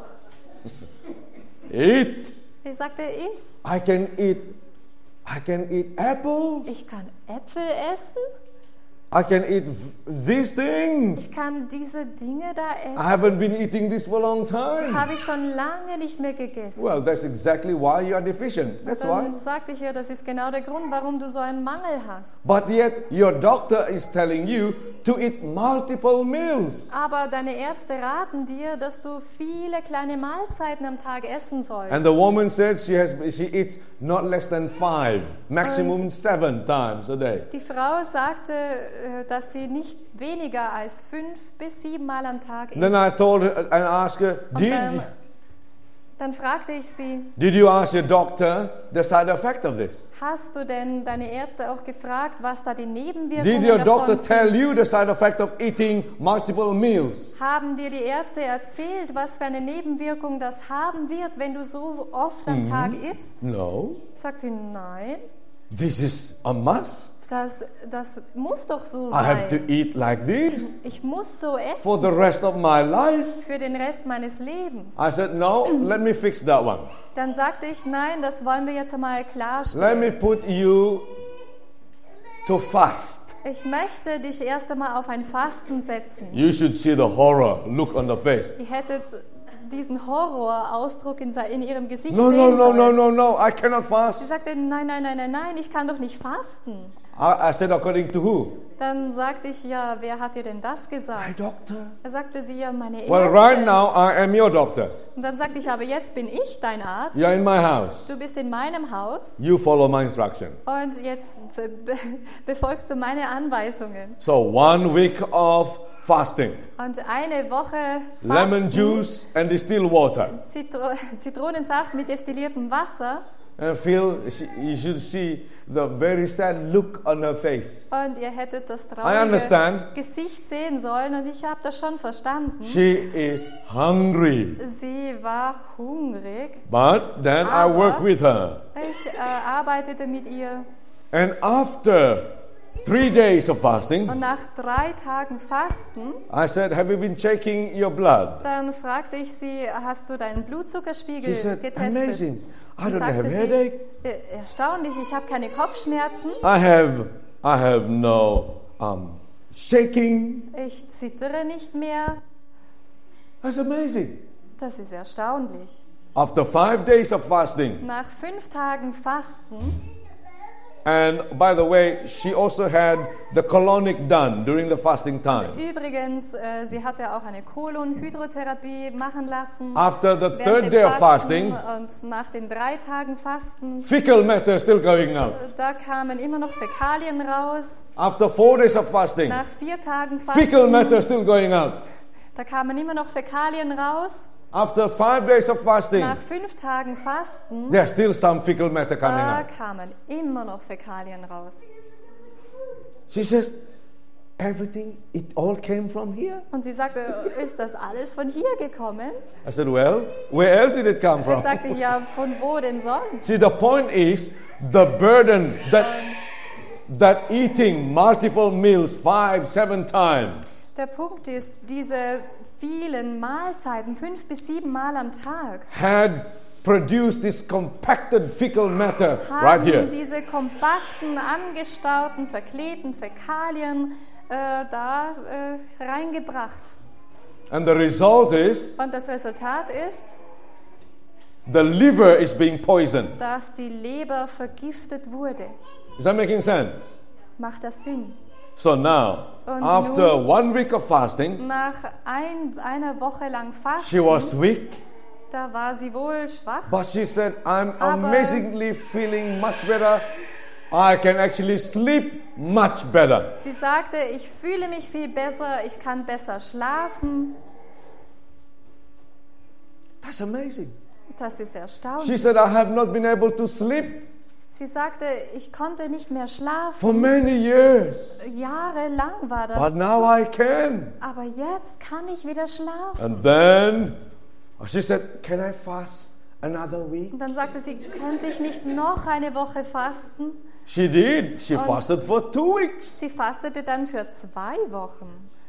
eat. Ich sagte, iss. I can eat, I can eat apples. Ich kann Äpfel essen? I can eat v- these things. Ich kann diese Dinge da I essen? haven't been eating this for a long Das time. habe ich schon lange nicht mehr gegessen. Well, that's exactly why you are deficient. That's why. Dann sagte ich ihr, das ist genau der Grund, warum du so einen Mangel hast. But yet, your doctor is telling you to eat multiple meals. Aber deine Ärzte raten dir, dass du viele kleine Mahlzeiten am Tag essen sollst. And the woman said she has she eats not less than five, maximum seven times a day. Die Frau sagte, äh, dass sie nicht weniger als fünf bis sieben Mal am Tag Then isst. I told her and asked her, Und did, dann, dann fragte ich sie, did you ask your doctor the side effect of this? hast du denn deine Ärzte auch gefragt, was da die Did Nebenwirkungen your davon doctor sind? tell you the side effect of eating multiple meals? Haben dir die Ärzte erzählt, was für eine Nebenwirkung das haben wird, wenn du so oft am Tag isst? No. Sagt sie, nein, This is a must. das, das muss doch so I have to sein. eat like this Ich muss so essen for the rest of my life. für den Rest meines Lebens. I said, no, let me fix that one. Dann sagte ich, nein, das wollen wir jetzt einmal Let klarstellen. me put you to fast. Ich möchte dich erst einmal auf ein Fasten setzen. You should see the horror look on the face. Ihr hättet diesen Horrorausdruck in, se- in ihrem Gesicht No, no, sehen no, no, sollen. no, no, I cannot Sie fast. sagte, nein, nein, nein, nein, nein, ich kann doch nicht fasten. I, I said, according to who? Dann sagte ich, ja, wer hat dir denn das My gesagt? doctor. Da sagte sie, ja, meine Well, Ärzte. right now, I am your doctor. Und dann sagte ich, aber jetzt bin ich dein Arzt. You're in my house. Du bist in meinem Haus You follow my instruction. und jetzt be- be- befolgst du meine Anweisungen. So, one week of fasting. Und eine Woche Lemon Fasten, juice and distilled water. Zitro Zitronensaft mit destilliertem Wasser. And feel, you should see the very sad look on her face. Und ihr hättet das I traurige understand. Gesicht sehen sollen und ich habe das schon verstanden. She is hungry. Sie war hungrig. But then I Aber- work with her. Ich äh, arbeitete mit ihr And after three days of fasting, und nach drei Tagen Fasten, I said, have you been checking your blood? dann fragte ich sie, hast du deinen Blutzuckerspiegel She said, getestet? amazing. I Dann don't have sagte sie, headache. "Äh, erstaunlich, ich habe keine Kopfschmerzen, I have, I have no um, shaking. ich zittere nicht mehr. That's amazing. Das ist erstaunlich. After five days of fasting, Nach fünf Tagen Fasten, and by the way, she also had the colonic done during the fasting time. übrigens, äh, sie hatte auch eine Kolonhydrotherapie machen lassen. After the während third dem day of Fasten fasting, und nach den drei Tagen Fasten, fecal matter still going out. da kamen immer noch Fäkalien raus. After four days of fasting, Nach vier Tagen fecal Fasten, matter still going out. da kamen immer noch Fäkalien raus. After five days of fasting, Nach fünf Tagen Fasten, there's still some fecal matter coming da out. kamen immer noch Fäkalien raus. She says, everything, it all came from here? Und sie sagte, ist das alles von hier gekommen? I said, well, where else did it come Ich from? sagte, ja, von wo denn sonst? See, the point is the burden that that eating multiple meals five, seven times Der Punkt ist, diese vielen Mahlzeiten, fünf bis sieben Mal am Tag, had produced this compacted fecal matter haben right here. diese kompakten, angestauten, verklebten Fäkalien äh, da äh, reingebracht. And the result is Und das Resultat ist, the liver is being poisoned. dass die Leber vergiftet wurde. Is that making sense? Macht das Sinn? So now, Und after nun- one week of fasting, Nach ein, einer Woche lang Fasten, she was weak, da war sie wohl schwach, but she said, I'm Aber- amazingly feeling much better. I can actually sleep much better. sie sagte, ich fühle mich viel besser, ich kann besser schlafen. That's amazing. Das ist She erstaunlich. said, I have not been able to sleep Sie sagte, ich konnte nicht mehr for schlafen. many years, Jahrelang war das. but now I can. Aber jetzt kann ich wieder schlafen. And then she said, can I fast another week? Und dann sagte sie, könnte ich nicht noch eine Woche fasten? She did. She Und- fasted for two weeks. Sie fastete dann für zwei Wochen.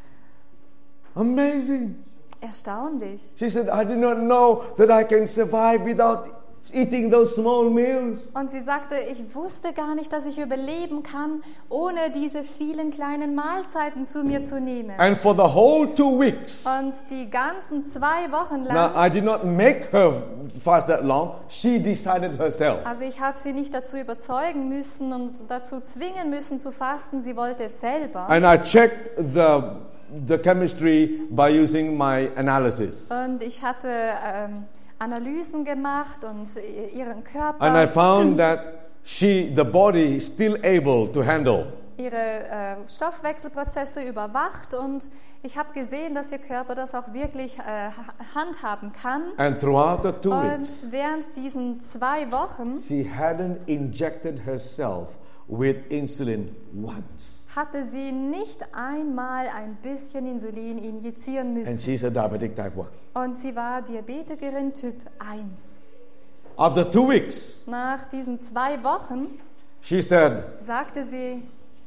Amazing. Erstaunlich. She said, I did not know that I can survive without eating those small meals. Und sie sagte, ich wusste gar nicht, dass ich überleben kann, ohne diese vielen kleinen Mahlzeiten zu mir zu nehmen. And for the whole two weeks, Und die ganzen zwei Wochen now lang, I did not make her fast that long. She decided herself. also ich habe sie nicht dazu überzeugen müssen und dazu zwingen müssen zu fasten, sie wollte es selber. And I checked the, the chemistry by using my analysis. Und ich hatte ähm, Analysen gemacht und ihren Körper, And I found that she, the body, is still able to handle. ihre äh, Stoffwechselprozesse überwacht und ich habe gesehen, dass ihr Körper das auch wirklich äh, ha- handhaben kann. And throughout the two weeks, Und während diesen zwei Wochen she hadn't injected herself with insulin once. hatte sie nicht einmal ein bisschen Insulin injizieren And müssen. she's a diabetic type one. Und sie war Diabetikerin Typ eins. After two weeks, Nach diesen zwei Wochen she said, sagte sie,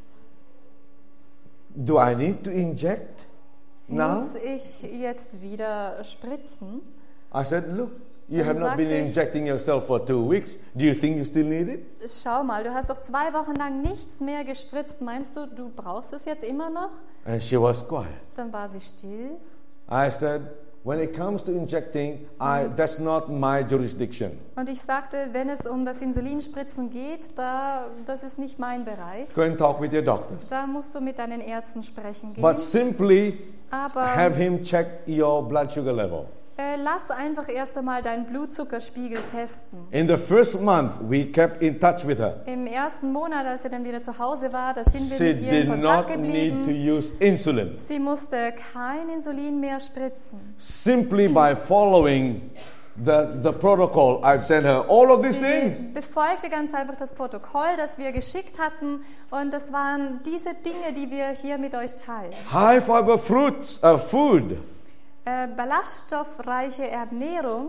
do I need to inject now? muss ich jetzt wieder spritzen? I said, look, you Dann have not been sagte ich- injecting yourself for two weeks. Do you think you still need it? Schau mal, du hast doch zwei Wochen lang nichts mehr gespritzt. Meinst du, du brauchst es jetzt immer noch? And she was quiet. Dann war sie still. I said, when it comes to injecting, I, that's not my jurisdiction. Und ich sagte, wenn es um das Insulinspritzen geht, da, das ist nicht mein Bereich. Go and talk with your doctors. Da musst du mit deinen Ärzten sprechen gehen. But simply Aber have him check your blood sugar level. äh, lass einfach erst einmal deinen Blutzuckerspiegel testen. In the first month, we kept in touch with her. Im ersten Monat, als sie dann wieder zu Hause war, da sind wir She mit ihr in did Kontakt not need to geblieben. use insulin. Sie musste kein Insulin mehr spritzen. Simply by following the, the protocol, I've sent her all of these Sie things. befolgte ganz einfach das Protokoll, das wir geschickt hatten. Und das waren diese Dinge, die wir hier mit euch teilen. High fiber fruits, uh, food, Äh, ballaststoffreiche Ernährung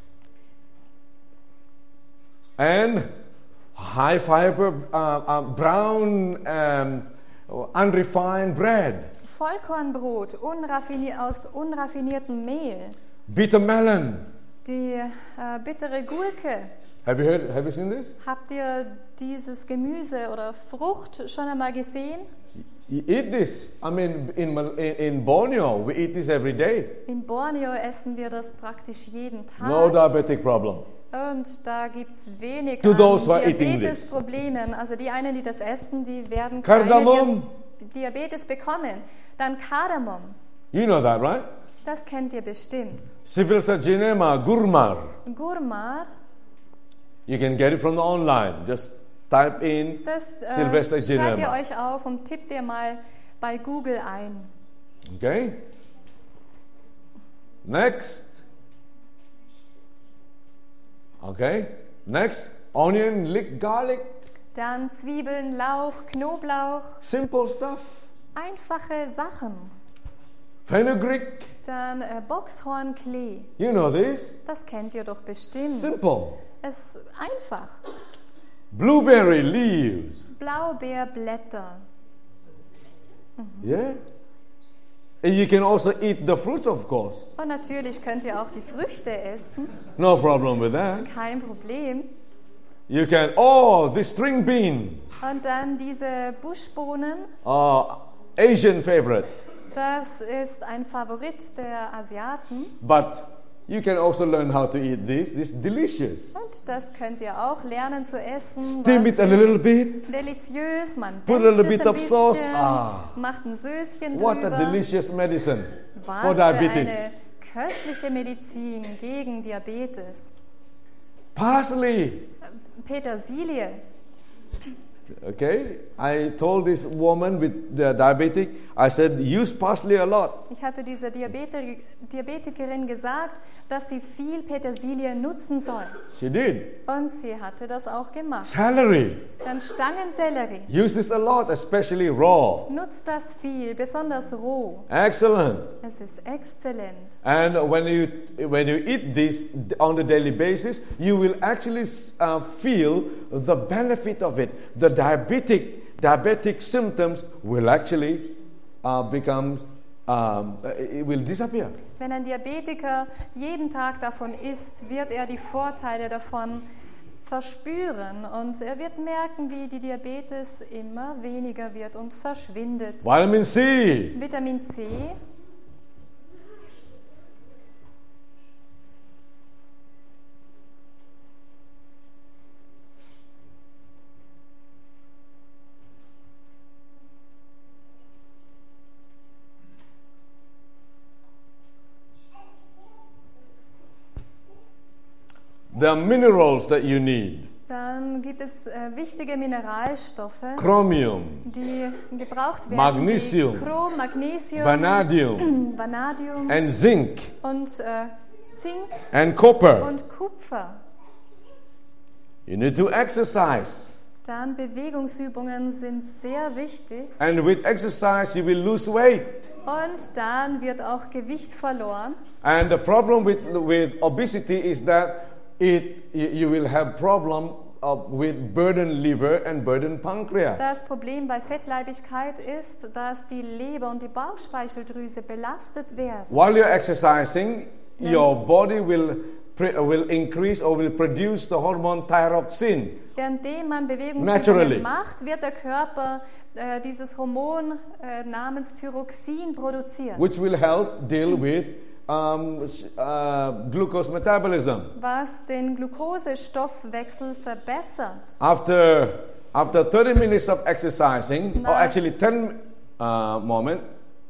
and high fiber uh, uh, brown um, unrefined bread, Vollkornbrot unraffini aus unraffiniertem Mehl, bitter melon. die äh, bittere Gurke. Have you heard? Have you seen this? Habt ihr dieses Gemüse oder Frucht schon einmal gesehen? You eat this. I mean, in, Mal- in in Borneo, we eat this every day. In Borneo essen wir das praktisch jeden Tag. No diabetic problem. Und da gibt es wenig To an those who are eating Diabetesproblemen. Also die einen, die das essen, die werden Kardamom. keine Diabetes bekommen. Dann Kardamom, You know that, right? das kennt ihr bestimmt. Civilta genema, gurmar. Gurmar, You can get it from the online. Just type in das Sylvester äh, schreibt ihr Genema. euch auf und tippt ihr mal bei Google ein. Okay? Next. Okay? Next. Onion, lick, garlic. Dann Zwiebeln, Lauch, Knoblauch, Simple stuff. einfache Sachen. Fenugreek, Dann äh, Boxhornklee. you know this. Das kennt ihr doch bestimmt. Simple. Es ist einfach. Blueberry leaves. Blaubeerblätter. Yeah. And you can also eat the fruits, of course. Und natürlich könnt ihr auch die Früchte essen. No problem with that. Kein Problem. You can, oh, the string beans. Und dann diese Buschbohnen. Uh, Asian favorite. Das ist ein Favorit der Asiaten. But you can also learn how to eat this. This is delicious. Und das könnt ihr auch lernen zu essen. Steam it a little bit. Deliziös, man Put a little dämpft es bit ein of sauce. bisschen, Ah. macht ein Söschen What a drüber. delicious medicine Was for für eine diabetes. köstliche Medizin gegen Diabetes. Parsley. Petersilie. Okay, I told this woman with the diabetic, I said, use parsley a lot. Ich hatte dieser Diabeti- Diabetikerin gesagt, dass sie viel Petersilie nutzen soll. She did. Und sie hatte das auch gemacht. Celery. Dann Stangensellerie. Use this a lot, especially raw. Nutzt das viel, besonders roh. Excellent. Es ist exzellent. And when you when you eat this on a daily basis, you will actually uh, feel the benefit of it. The diabetic diabetic symptoms will actually uh, become um, it will disappear. Wenn ein Diabetiker jeden Tag davon isst, wird er die Vorteile davon verspüren und er wird merken, wie die Diabetes immer weniger wird und verschwindet. Vitamin C. Vitamin C. The minerals that you need. Dann gibt es äh, wichtige Mineralstoffe, Chromium, die gebraucht werden. Magnesium, wie Chrom, Magnesium, vanadium, Vanadium and zinc, und äh, Zink and copper. und Kupfer. You need to exercise. Dann Bewegungsübungen sind sehr wichtig. And with exercise, you will lose weight. Und dann wird auch Gewicht verloren. And the problem with, with obesity is that it, you will have problem uh, with burden liver and burden pancreas. Das Problem bei Fettleibigkeit ist, dass die Leber und die Bauchspeicheldrüse belastet werden. While you're exercising, your body will, will increase or will produce the hormone thyroxine. Währenddem man Bewegungsübungen Naturally. macht, wird der Körper äh, dieses Hormon äh, namens Thyroxin produzieren, Which will help deal with um, uh, glucose metabolism. was den Glukosestoffwechsel verbessert. After, after thirty minutes of exercising, or Nach- actually ten uh, moment,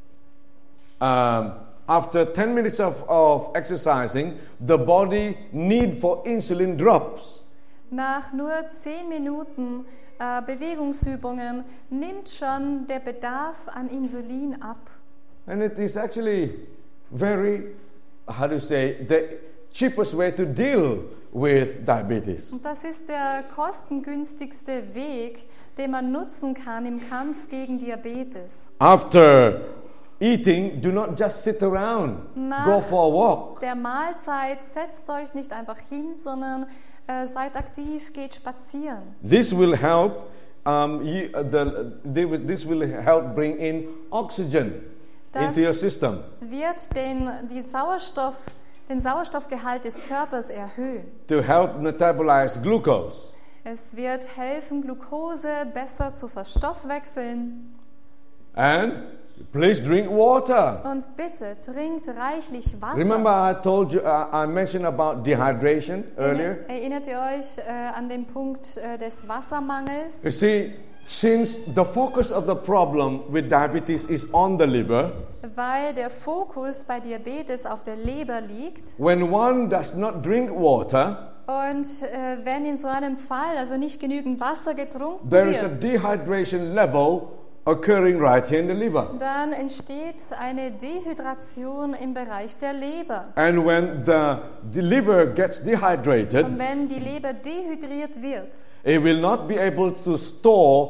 um, after ten minutes of, of exercising, the body need for insulin drops. Nach nur zehn Minuten äh, Bewegungsübungen nimmt schon der Bedarf an Insulin ab. And it is actually very, how do you say, the cheapest way to deal with diabetes. Und das ist der kostengünstigste Weg, den man nutzen kann im Kampf gegen Diabetes. After eating, do not just sit around. Nach Go for a walk. der Mahlzeit setzt euch nicht einfach hin, sondern äh, seid aktiv, geht spazieren. This will help. Um, you, uh, the, they will, this will help bring in oxygen Das into your system. wird den, die Sauerstoff, den Sauerstoffgehalt des Körpers erhöhen. To help metabolize glucose. Es wird helfen, Glucose besser zu verstoffwechseln. And please drink water. Und bitte trinkt reichlich Wasser. Remember I told you, uh, I mentioned about dehydration earlier? Erinnert ihr euch äh, an den Punkt äh, des Wassermangels? You see, since the focus of the problem with diabetes is on the liver, Weil der Fokus bei Diabetes auf der Leber liegt. when one does not drink water, Und äh, wenn in so einem Fall also nicht genügend Wasser getrunken there is a wird, dehydration level occurring right here in the liver. dann entsteht eine Dehydration im Bereich der Leber. And when the, the liver gets dehydrated, Und wenn die Leber dehydriert wird, it will not be able to store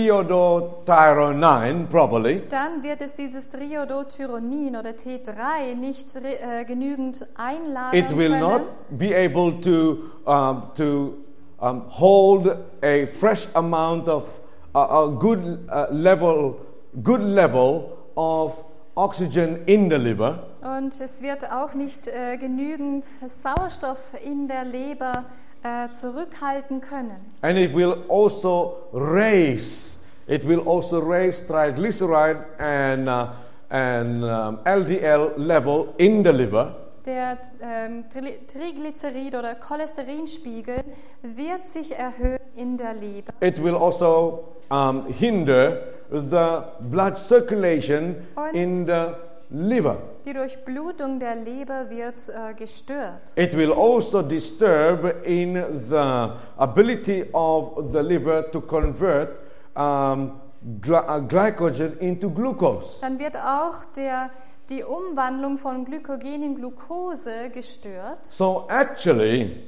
triiodothyronine properly. dann wird es dieses Triiodothyronin oder T drei nicht äh, genügend einlagern It will können. not be able to um, to um, hold a fresh amount of uh, a good uh, level, good level of oxygen in the liver. Und es wird auch nicht äh, genügend Sauerstoff in der Leber äh, zurückhalten können. And it will also raise, it will also raise triglyceride and, uh, and um, L D L level in the liver. Der ähm, Tri- Triglycerid- oder Cholesterinspiegel wird sich erhöhen in der Leber. It will also um, hinder the blood circulation Und in the liver. die Durchblutung der Leber wird äh, gestört. It will also disturb in the ability of the liver to convert um, gly- uh, glycogen into glucose. Dann wird auch der, die Umwandlung von Glykogen in Glucose gestört. So actually,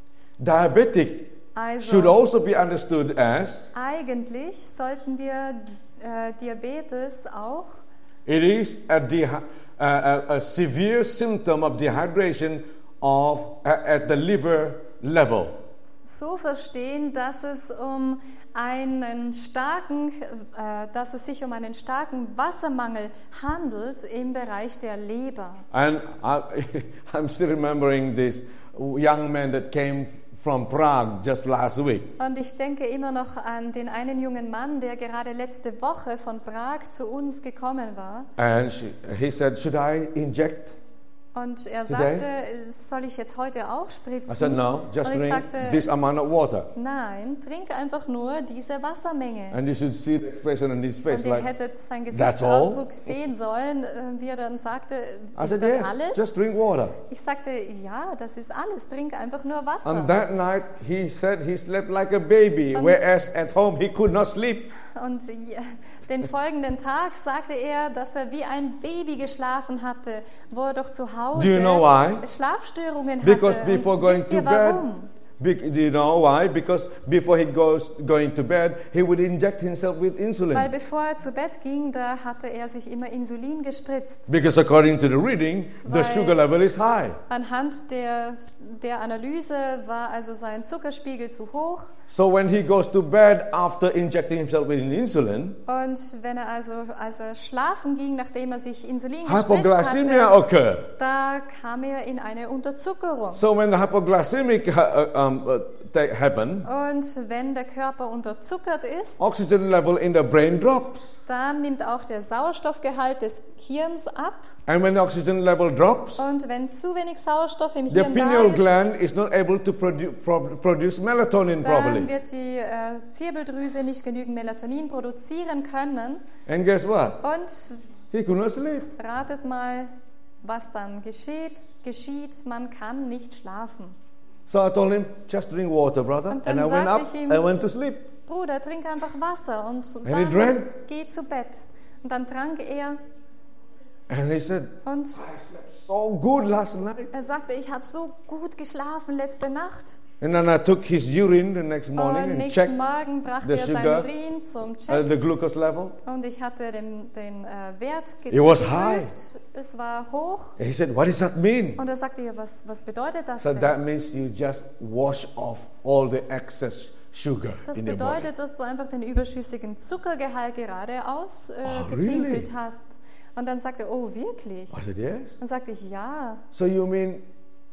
diabetic should Also also be understood as eigentlich sollten wir äh, Diabetes auch it is a, dehy- a, a, a severe symptom of dehydration of a- at the liver level. so verstehen, dass es um einen starken, äh, dass es sich um einen starken Wassermangel handelt im Bereich der Leber. And I, I'm still remembering this young man that came from Prague just last week. Und ich denke immer noch an den einen jungen Mann, der gerade letzte Woche von Prag zu uns gekommen war. And she, he said, should I inject? Und er Today? sagte, soll ich jetzt heute auch spritzen? I said, no, just Und ich drink sagte, this amount of water. nein, trink einfach nur diese Wassermenge. And you should see the expression on his Und face ihr like, hättet seinen "That's all?" Gesichtsausdruck sehen sollen, äh, wie er dann sagte, I ist said, das yes, alles? just drink water. Ich sagte, ja, das ist alles, trink einfach nur Wasser. And that night he said he slept like a baby, Und- whereas at home he could not sleep. Und ja, den folgenden Tag sagte er, dass er wie ein Baby geschlafen hatte, wo er doch zu Hause Do you know why? Schlafstörungen hatte. Because before Und going wisst to ihr bed, warum? be- do you know why? Because before he goes going to bed, he would inject himself with Weil insulin. bevor er zu Bett ging, da hatte er sich immer Insulin gespritzt. Because according to the reading, the Weil- sugar level is high. Anhand der, der Analyse war also sein Zuckerspiegel zu hoch. So when he goes to bed after injecting himself with insulin, Und wenn er also, als er schlafen ging, nachdem er sich Insulin gespritzt hypoglycemia hatte, occurred. da kam er in eine Unterzuckerung. So when the hypoglycemic uh, um, uh, ta- happen, Und wenn der Körper unterzuckert ist, oxygen level in the brain drops. dann nimmt auch der Sauerstoffgehalt des Hirns ab. And when the oxygen level drops, Und wenn zu wenig Sauerstoff im the Hirn da pineal ist, gland is not able to produ- pro- produce melatonin dann properly. wird die äh, Zirbeldrüse nicht genügend Melatonin produzieren können. And guess what? Und He could not sleep. ratet mal, was dann geschieht. Geschieht, man kann nicht schlafen. So I told him, just drink water, brother. Und And dann I went up, sagte ich ihm- I went to sleep. Bruder, trink einfach Wasser und And he dann drank. geh zu Bett. Und dann trank er And he said, und so good last night. er sagte, ich habe so gut geschlafen letzte Nacht. And then I took his urine the next morning Und and nächsten checked Morgen brachte the er sein sugar, Urin zum uh, Check the glucose level. und ich hatte den, den äh, Wert ge- It was geprüft. high. Es war hoch And he said, what does that mean? und er sagte, ja, was, was bedeutet das So denn? that means you just wash off all the excess sugar Das in your body. bedeutet, dass du einfach den überschüssigen Zuckergehalt gerade ausgepinkelt Oh, äh, really? gepinkelt hast. Und dann sagte er, oh wirklich? I said, yes. Dann sagte ich, ja. So you mean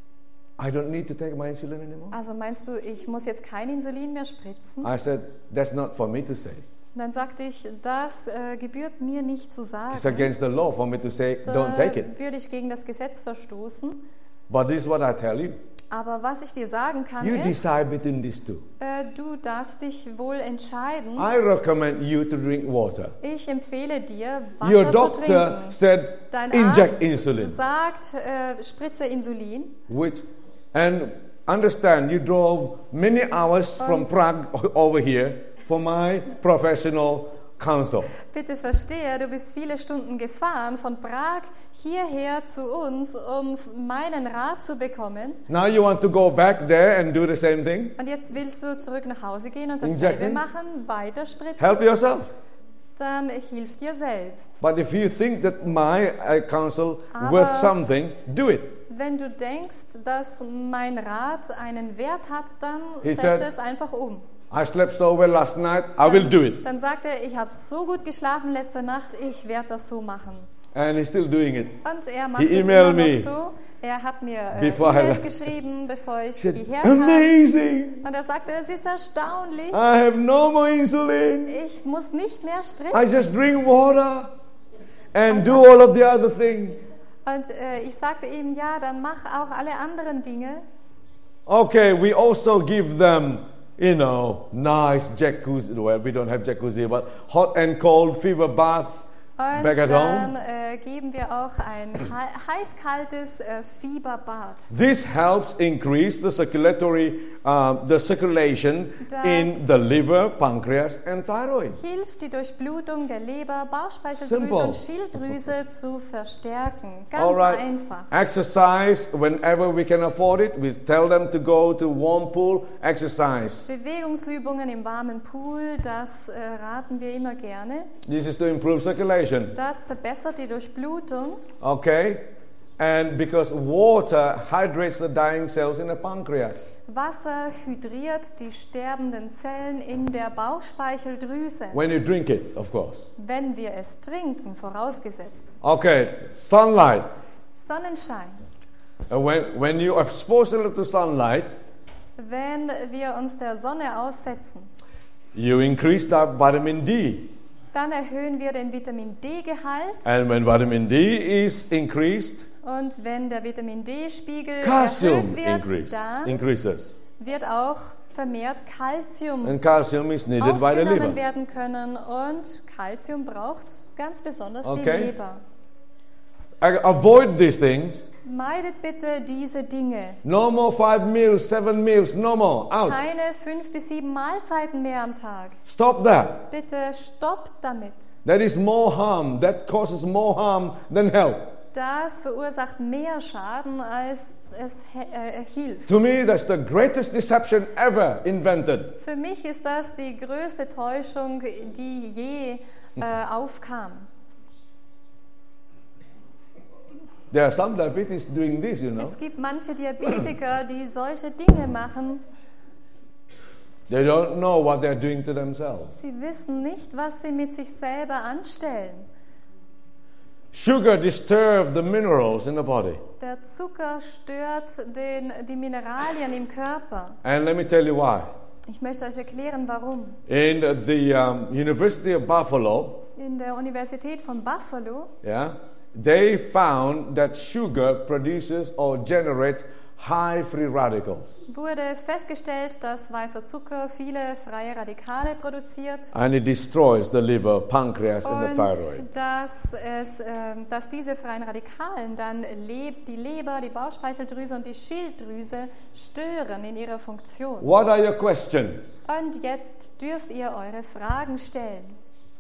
I don't need to take my insulin anymore? Also meinst du, ich muss jetzt kein Insulin mehr spritzen? I said, that's not for me to say. Und dann sagte ich, das äh, gebührt mir nicht zu sagen. It's against the law for me to say, Da don't take it. würde ich gegen das Gesetz verstoßen. But this is what I tell you. Aber was ich dir sagen kann, You ist, decide between these two. äh, du darfst dich wohl entscheiden. I recommend you to drink water. Ich empfehle dir, Wasser Your zu doctor trinken. said, Dein inject Arzt insulin. sagt, äh, spritze Insulin. Which, and understand, you drove many hours from Und- Prague o- over here for my professional counsel. Bitte verstehe, du bist viele Stunden gefahren von Prag hierher zu uns, um meinen Rat zu bekommen. Now you want to go back there and do the same thing? Und jetzt willst du zurück nach Hause gehen und dasselbe Injecting? machen, weiter spritzen. Help yourself. Dann hilf dir selbst. But if you think that my uh, counsel Aber- worth something, do it. Wenn du denkst, dass mein Rat einen Wert hat, dann He setze said- es einfach um. I slept so well last night, I will do it. Dann sagt er, ich habe so gut geschlafen letzte Nacht, ich werde das so machen. And he's still doing it. Und er macht He es immer emailed noch me. so. Er hat mir äh, Before I E-Mails left. geschrieben, bevor ich He said, hierher kam. amazing. Und er sagte, es ist erstaunlich. I have no more insulin. Ich muss nicht mehr I spritzen. just drink water and do all of the other things. Und äh, ich sagte ihm, ja, dann mach auch alle anderen Dinge. Okay, we also give them, you know, nice jacuzzi. Well, we don't have jacuzzi, but hot and cold fever bath Und back at dann home. äh, geben wir auch ein hei- heiß-kaltes äh, Fieberbad. This helps increase the circulatory, uh, the circulation Das- in the liver, pancreas, and thyroid. Hilft die Durchblutung der Leber, Bauchspeicheldrüse Simple. und Schilddrüse zu verstärken. Ganz All right. einfach. Exercise whenever we can afford it. We tell them to go to warm pool, exercise. Bewegungsübungen im warmen Pool, das äh, raten wir immer gerne. This is to improve circulation. Das verbessert die Durchblutung. Okay? And because water hydrates the dying cells in the pancreas. Wasser hydriert die sterbenden Zellen in der Bauchspeicheldrüse, When you drink it, of course. wenn wir es trinken, vorausgesetzt. Okay, sunlight. Sonnenschein. Uh, When, when you expose a little to sunlight, Wenn wir uns der Sonne aussetzen, you increase the vitamin D. dann erhöhen wir den Vitamin D-Gehalt. And when vitamin D is increased, Und wenn der Vitamin D-Spiegel calcium erhöht wird, increase, dann increases. wird auch vermehrt Calcium And calcium is needed by the aufgenommen liver. werden können. Und Calcium braucht ganz besonders die Okay. Leber. I- Avoid these things. Meidet bitte diese Dinge. No more five meals, seven meals, no more. Out. Keine fünf bis sieben Mahlzeiten mehr am Tag. Stop that. Bitte stoppt damit. That is more harm. That causes more harm than help. Das verursacht mehr Schaden, als es he- äh, hilft. To me, that's the greatest deception ever invented. Für mich ist das die größte Täuschung, die je äh, aufkam. There are some diabetes doing this, you know. Es gibt manche Diabetiker, die solche Dinge machen. They don't know what they're doing to themselves. Sie wissen nicht, was sie mit sich selber anstellen. Sugar disturbs the minerals in the body. Der Zucker stört den, die Mineralien im Körper. And let me tell you why. Ich möchte euch erklären, warum. In the um, University of Buffalo, In der Universität von Buffalo yeah, they found that sugar produces or generates high free radicals. wurde festgestellt, dass weißer Zucker viele freie Radikale produziert And it destroys the liver, pancreas, and the thyroid. und dass, es, äh, dass diese freien Radikalen dann leb, die Leber, die Bauchspeicheldrüse und die Schilddrüse stören in ihrer Funktion. What are your questions? Und jetzt dürft ihr eure Fragen stellen.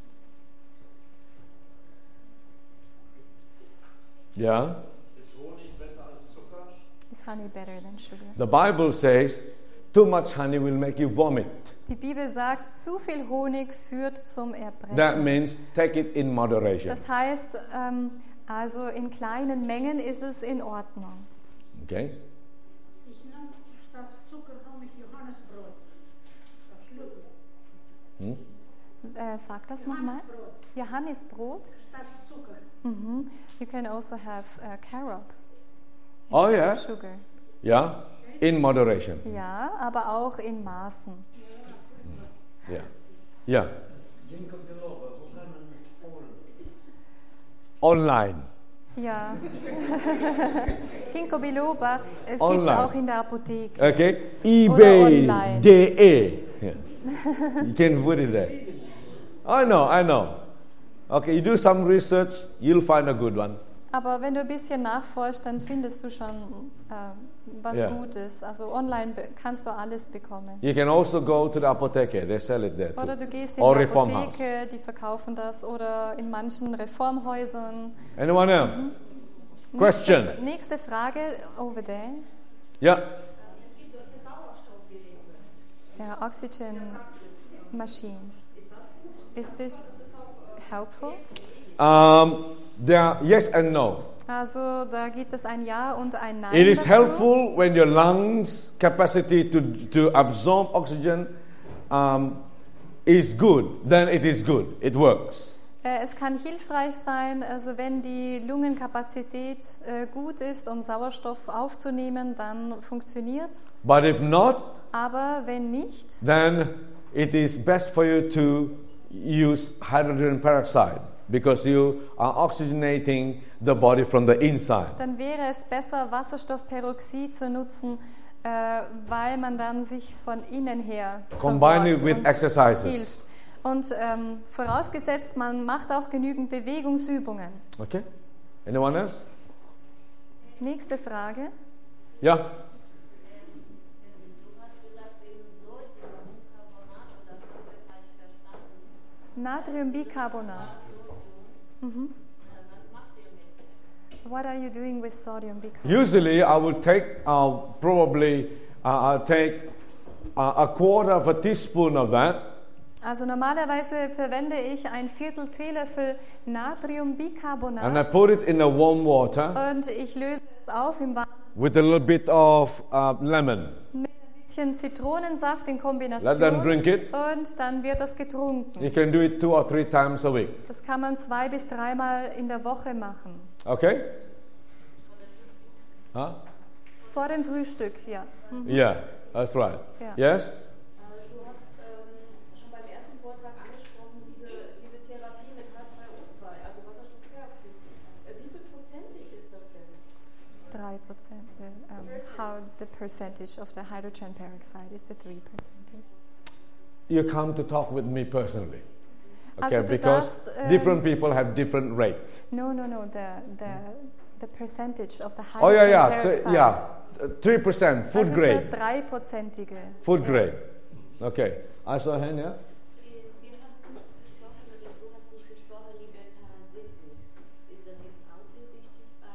Yeah? Ist Honig besser als Zucker? Is honey better than sugar? The Bible says too much honey will make you vomit. Die Bibel sagt, zu viel Honig führt zum That Erbrechen. means take it in moderation. Das heißt, ähm, also in kleinen Mengen ist es in Ordnung. Okay? Ich nahm statt Zucker nahm ich Johannesbrot. Das Schlucken. Äh, sag das nochmal. Johannisbrot. Statt Zucker. Mhm. You can also have uh, carob. Oh instead yeah? of Sugar. Yeah? In moderation. Ja, aber auch in Maßen. Yeah. Yeah. Ginkgo biloba, wo kann man holen? Online. Ja. Ginkgo biloba, es gibt Online. auch in der Apotheke. Okay? eBay online. de. Yeah. You can put it there. I know, I know. Okay, you do some research, you'll find a good one. Aber wenn du ein bisschen nachforschst, dann findest du schon äh, was Yeah. Gutes. Also online be- kannst du alles bekommen. You can also go to the apotheke. They sell it there Oder too. du gehst in Or die Reform Apotheke, die verkaufen das. Oder in manchen Reformhäusern. Anyone else? Question. Nächste, nächste Frage, over there. Yeah. Yeah, oxygen machines. Is this helpful? Um, there, yes and no. Also da gibt es ein Ja und ein Nein It is dazu. helpful when your lungs capacity to, to absorb oxygen um, is good. Then it is good. It works. Äh, Es kann hilfreich sein, also wenn die Lungenkapazität äh, gut ist, um Sauerstoff aufzunehmen, dann funktioniert's. But if not, Aber wenn nicht, then it is best for you to use hydrogen peroxide because you are oxygenating the body from the inside. dann wäre es besser, Wasserstoffperoxid zu nutzen, äh, weil man dann sich von innen her Combine it versorgt with und exercises. hilft. Und ähm, vorausgesetzt, man macht auch genügend Bewegungsübungen. Okay? Anyone else? Nächste Frage. Yeah. Du hast gesagt, wegen Sodiumbicarbonat oder habe ich falsch verstanden? Natriumbicarbonat. Mhm. Was macht ihr mit? What are you doing with sodium bicarbonate? Usually, I will take uh, probably uh, I'll take uh, a quarter of a teaspoon of that, Also normalerweise verwende ich ein Viertel Teelöffel and I Natriumbicarbonat put it in a warm water und ich löse es auf im Wasser with a little bit of uh, lemon. mit ein bisschen Zitronensaft in Let them Kombination drink it. und dann wird das getrunken. You can do it two or three times a week. Das kann man zwei bis dreimal in der Woche machen. Okay? Huh? Vor dem Frühstück, ja. Mhm. Yeah, that's right. Yeah. Yes? Du hast ähm, schon beim ersten Vortrag angesprochen, diese, diese Therapie mit H zwei O zwei, also Wasserstoffperoxid. Äh, Wie viel prozentig ist das denn? Drei Prozent. Uh, um, how the percentage of the hydrogen peroxide is the three percentage. You come to talk with me personally. Okay, Also du because darfst, ähm, different people have different rate. No, no, no. The the the percentage of the hydrogen Oh yeah, yeah, peroxide. th- yeah. Three percent food das grade. ist der dreiprozentige. Food Ja. grade. Okay. I saw a hand, yeah? Wir haben nicht gesprochen, oder du hast nicht gesprochen über Parasiten. Ist das jetzt auch sehr wichtig bei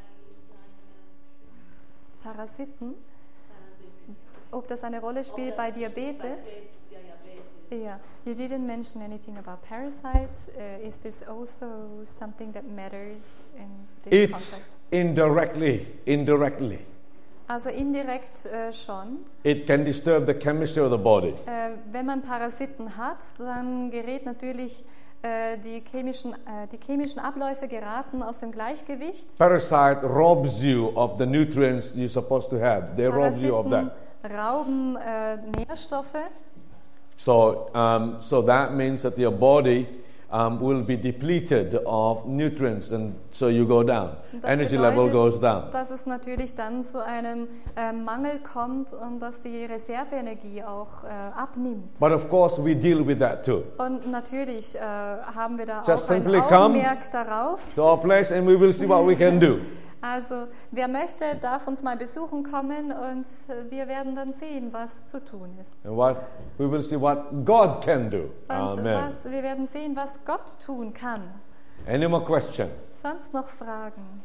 deinen Parasiten. Parasiten? Ob das eine Rolle spielt bei Diabetes? Bei Krebs, Diabetes. Yeah. You didn't mention anything about parasites. Uh, is this also something that matters in this It's context? indirectly, indirectly. Also indirekt äh, schon. It can disturb the chemistry of the body. Äh, wenn man Parasiten hat, dann gerät natürlich äh, die chemischen, äh, die chemischen Abläufe geraten aus dem Gleichgewicht. Parasite robs you of the nutrients you're supposed to have. They rob you of Parasiten that. rauben äh, Nährstoffe. So, um, so that means that your body um, will be depleted of nutrients, and so you go down. Das Energy level bedeutet, goes down. dass es natürlich dann zu einem äh, Mangel kommt und dass die Reserveenergie auch äh, abnimmt. But of course, we deal with that too. Und natürlich äh, haben wir da Just auch ein simply come. Augenmerk darauf. To our place, and we will see what we can do. Also wer möchte, darf uns mal besuchen kommen und äh, wir werden dann sehen, was zu tun ist. And what we will see what God can do. Und Amen. was, wir werden sehen, was Gott tun kann. Any more question? Sonst noch Fragen?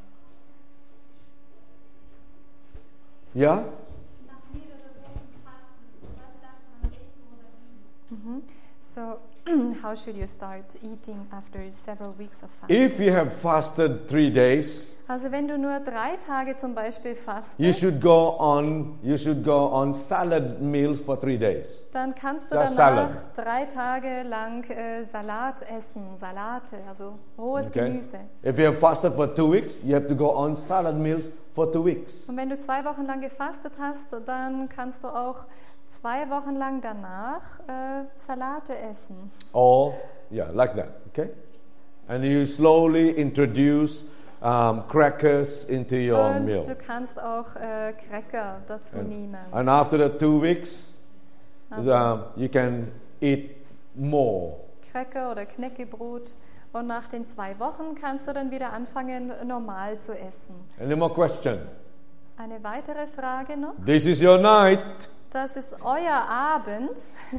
Yeah? Nach mehreren Wochen Fasten, was darf man essen oder wie? Mhm. So, how should you start eating after several weeks of fasting? If you have fasted three days, Also wenn du nur drei Tage zum Beispiel fastest, you should go on. You should go on salad meals for three days. dann kannst du Just danach salad. drei Tage lang äh, Salat essen, Salate, also rohes Okay. Gemüse. If you have fasted for two weeks, you have to go on salad meals for two weeks. Und wenn du zwei Wochen lang gefastet hast, dann kannst du auch zwei Wochen lang danach äh, Salate essen. Or yeah, like that. Okay, and you slowly introduce um, crackers into your Und meal. du kannst auch äh, Cracker dazu nehmen. And after the two weeks, Also um, you can eat more. Cracker oder Knäckebrot. Und nach den zwei Wochen kannst du dann wieder anfangen, normal zu essen. Any more question? Eine weitere Frage noch. This is your night. Das ist euer Abend.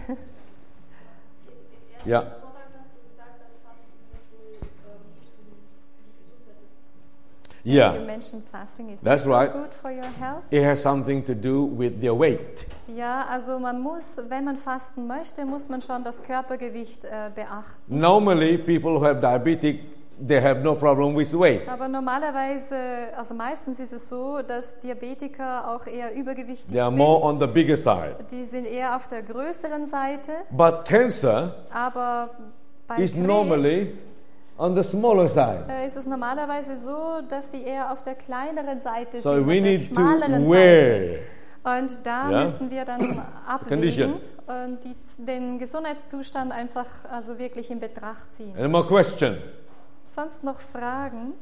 Yeah. Vortrag hast du gesagt, dass Fasten so, ähm, für die Gesundheit ist. You Yeah. mentioned fasting is That's so right. good for your health. It has something to do with your weight. Ja, also man muss, wenn man fasten möchte, muss man schon das Körpergewicht äh, beachten. Normally, people who have diabetic, they have no problem with weight. Aber normalerweise, also meistens ist es so, dass Diabetiker auch eher übergewichtig They are more sind. on the bigger side. Die sind eher auf der größeren Seite, But cancer aber bei is Krebs normally on the smaller side. äh, ist es normalerweise so, dass die eher auf der kleineren Seite So sind, we auf der need to schmaleren Seite. weigh. Und da Ja. müssen wir dann Condition. abwägen und die, den Gesundheitszustand einfach also wirklich in Betracht ziehen. Any more question? Sonst noch Fragen?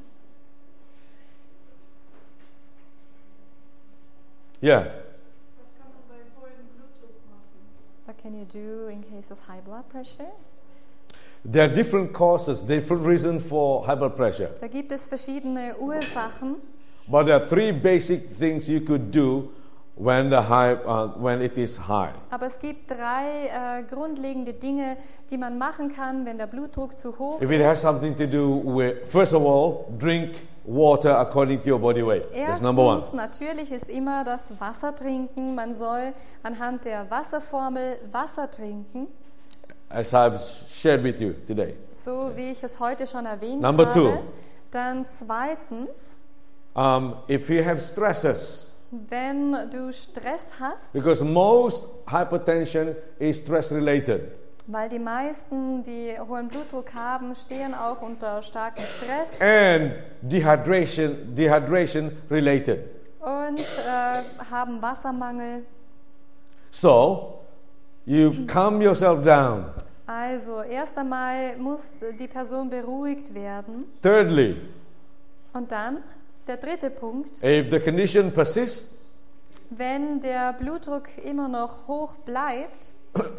Yeah. Was kann man bei hohem Blutdruck machen? What can you do in case of high blood pressure? There are different causes, different reasons for high blood pressure. Da gibt es verschiedene Ursachen, But there are three basic things you could do when the high, uh, when it is high. aber es gibt drei äh, grundlegende Dinge, die man machen kann, wenn der Blutdruck zu hoch If it ist. has something to do with, first of all, drink water according to your body weight. That's number one. Erstens, natürlich ist immer das Wasser trinken. Man soll anhand der Wasserformel Wasser trinken, As I've shared with you today. so wie ich es heute schon erwähnt Number habe. two. Dann zweitens, Um, if you have stresses, wenn du Stress hast, because most hypertension is stress related. weil die meisten, die hohen Blutdruck haben, stehen auch unter starkem Stress And dehydration, dehydration related. und äh, haben Wassermangel. So, you calm yourself down. Also erst einmal muss die Person beruhigt werden. Thirdly, Und dann der dritte Punkt, if the condition persists, wenn der Blutdruck immer noch hoch bleibt,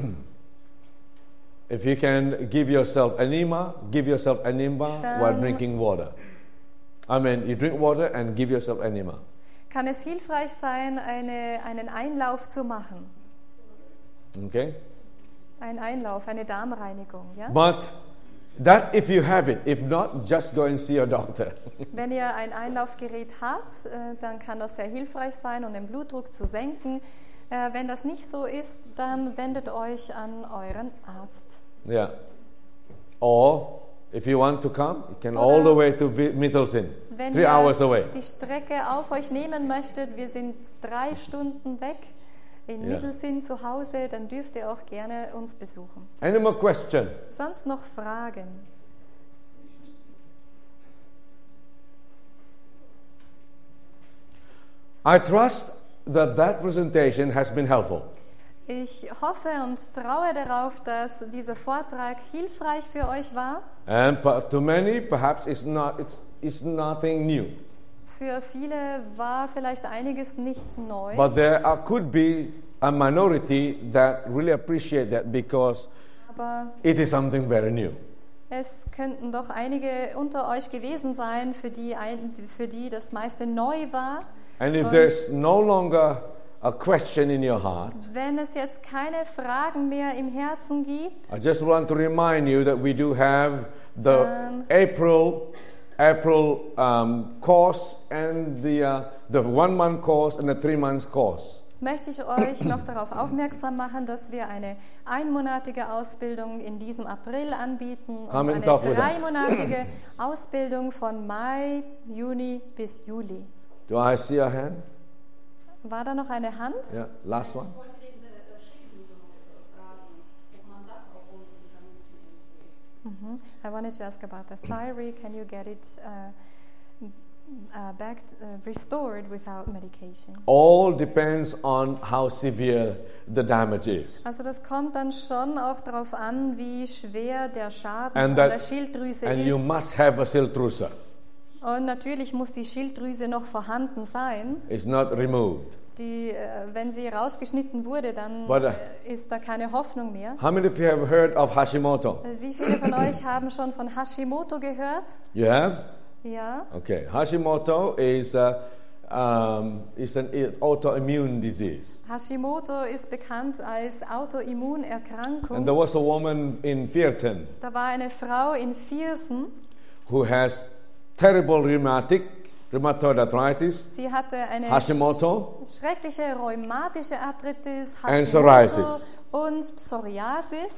if you can give yourself enema, give yourself enema while Dann- drinking water. I mean, you drink water and give yourself enema. kann es hilfreich sein, eine, einen Einlauf zu machen. Okay? Ein Einlauf, eine Darmreinigung. Ja? But that if you have it, if not, just go and see your doctor. Wenn ihr ein Einlaufgerät habt, äh, dann kann das sehr hilfreich sein, um den Blutdruck zu senken. Äh, wenn das nicht so ist, dann wendet euch an euren Arzt. Yeah. Or if you want to come, you can all the way to Vi- Mittelsin, Wenn three ihr hours away. die Strecke auf euch nehmen möchtet, wir sind drei Stunden weg in Ja. Mittelsinn zu Hause, dann dürft ihr auch gerne uns besuchen. Any more question? Sonst noch Fragen? I trust that that presentation has been helpful. Ich hoffe und traue darauf, dass dieser Vortrag hilfreich für euch war. And per- to many, perhaps it's not. It's, it's nothing new. Für viele war vielleicht einiges nicht neu. But there are, could be a minority that really appreciate that because Aber it is something very new. es könnten doch einige unter euch gewesen sein, für die, ein, für die das meiste neu war. And if Und- there's no longer a question in your heart, Wenn es jetzt keine Fragen mehr im Herzen gibt, I just want to remind you that we do have the Um, April April um, course and the uh, the one month course and the three months course. möchte ich euch noch darauf aufmerksam machen, dass wir eine einmonatige Ausbildung in diesem April anbieten und Come and eine talk with us. dreimonatige Ausbildung von Mai, Juni bis Juli. Do I see a hand? War da noch eine Hand? Yeah, last one. Ich wollte wegen der der Schilddrüse noch fragen, ob man das auch ohne Medikamente Mhm. I wanted to ask about the thyroid. Can you get it uh, uh, back, uh, restored without medication? All depends on how severe the damage is. Also das kommt dann schon auch darauf an, wie schwer der Schaden And an that- der Schilddrüse And you ist. must have a Schilddrüse. Und natürlich muss die Schilddrüse noch vorhanden sein. It's not removed. die, äh, wenn sie rausgeschnitten wurde, dann But, uh, äh, ist da keine Hoffnung mehr. How many of you have heard of Hashimoto? Äh, Wie viele von euch haben schon von Hashimoto gehört? You have? Ja. Okay. Hashimoto is uh, um, is an autoimmune disease. Hashimoto ist bekannt als And Autoimmunerkrankung. there was a woman in Vierten Da war eine Frau in Viersen, who has terrible rheumatic rheumatoid arthritis, sie hatte eine Hashimoto, sch- schreckliche rheumatische Arthritis, And Hashimoto psoriasis. und Psoriasis.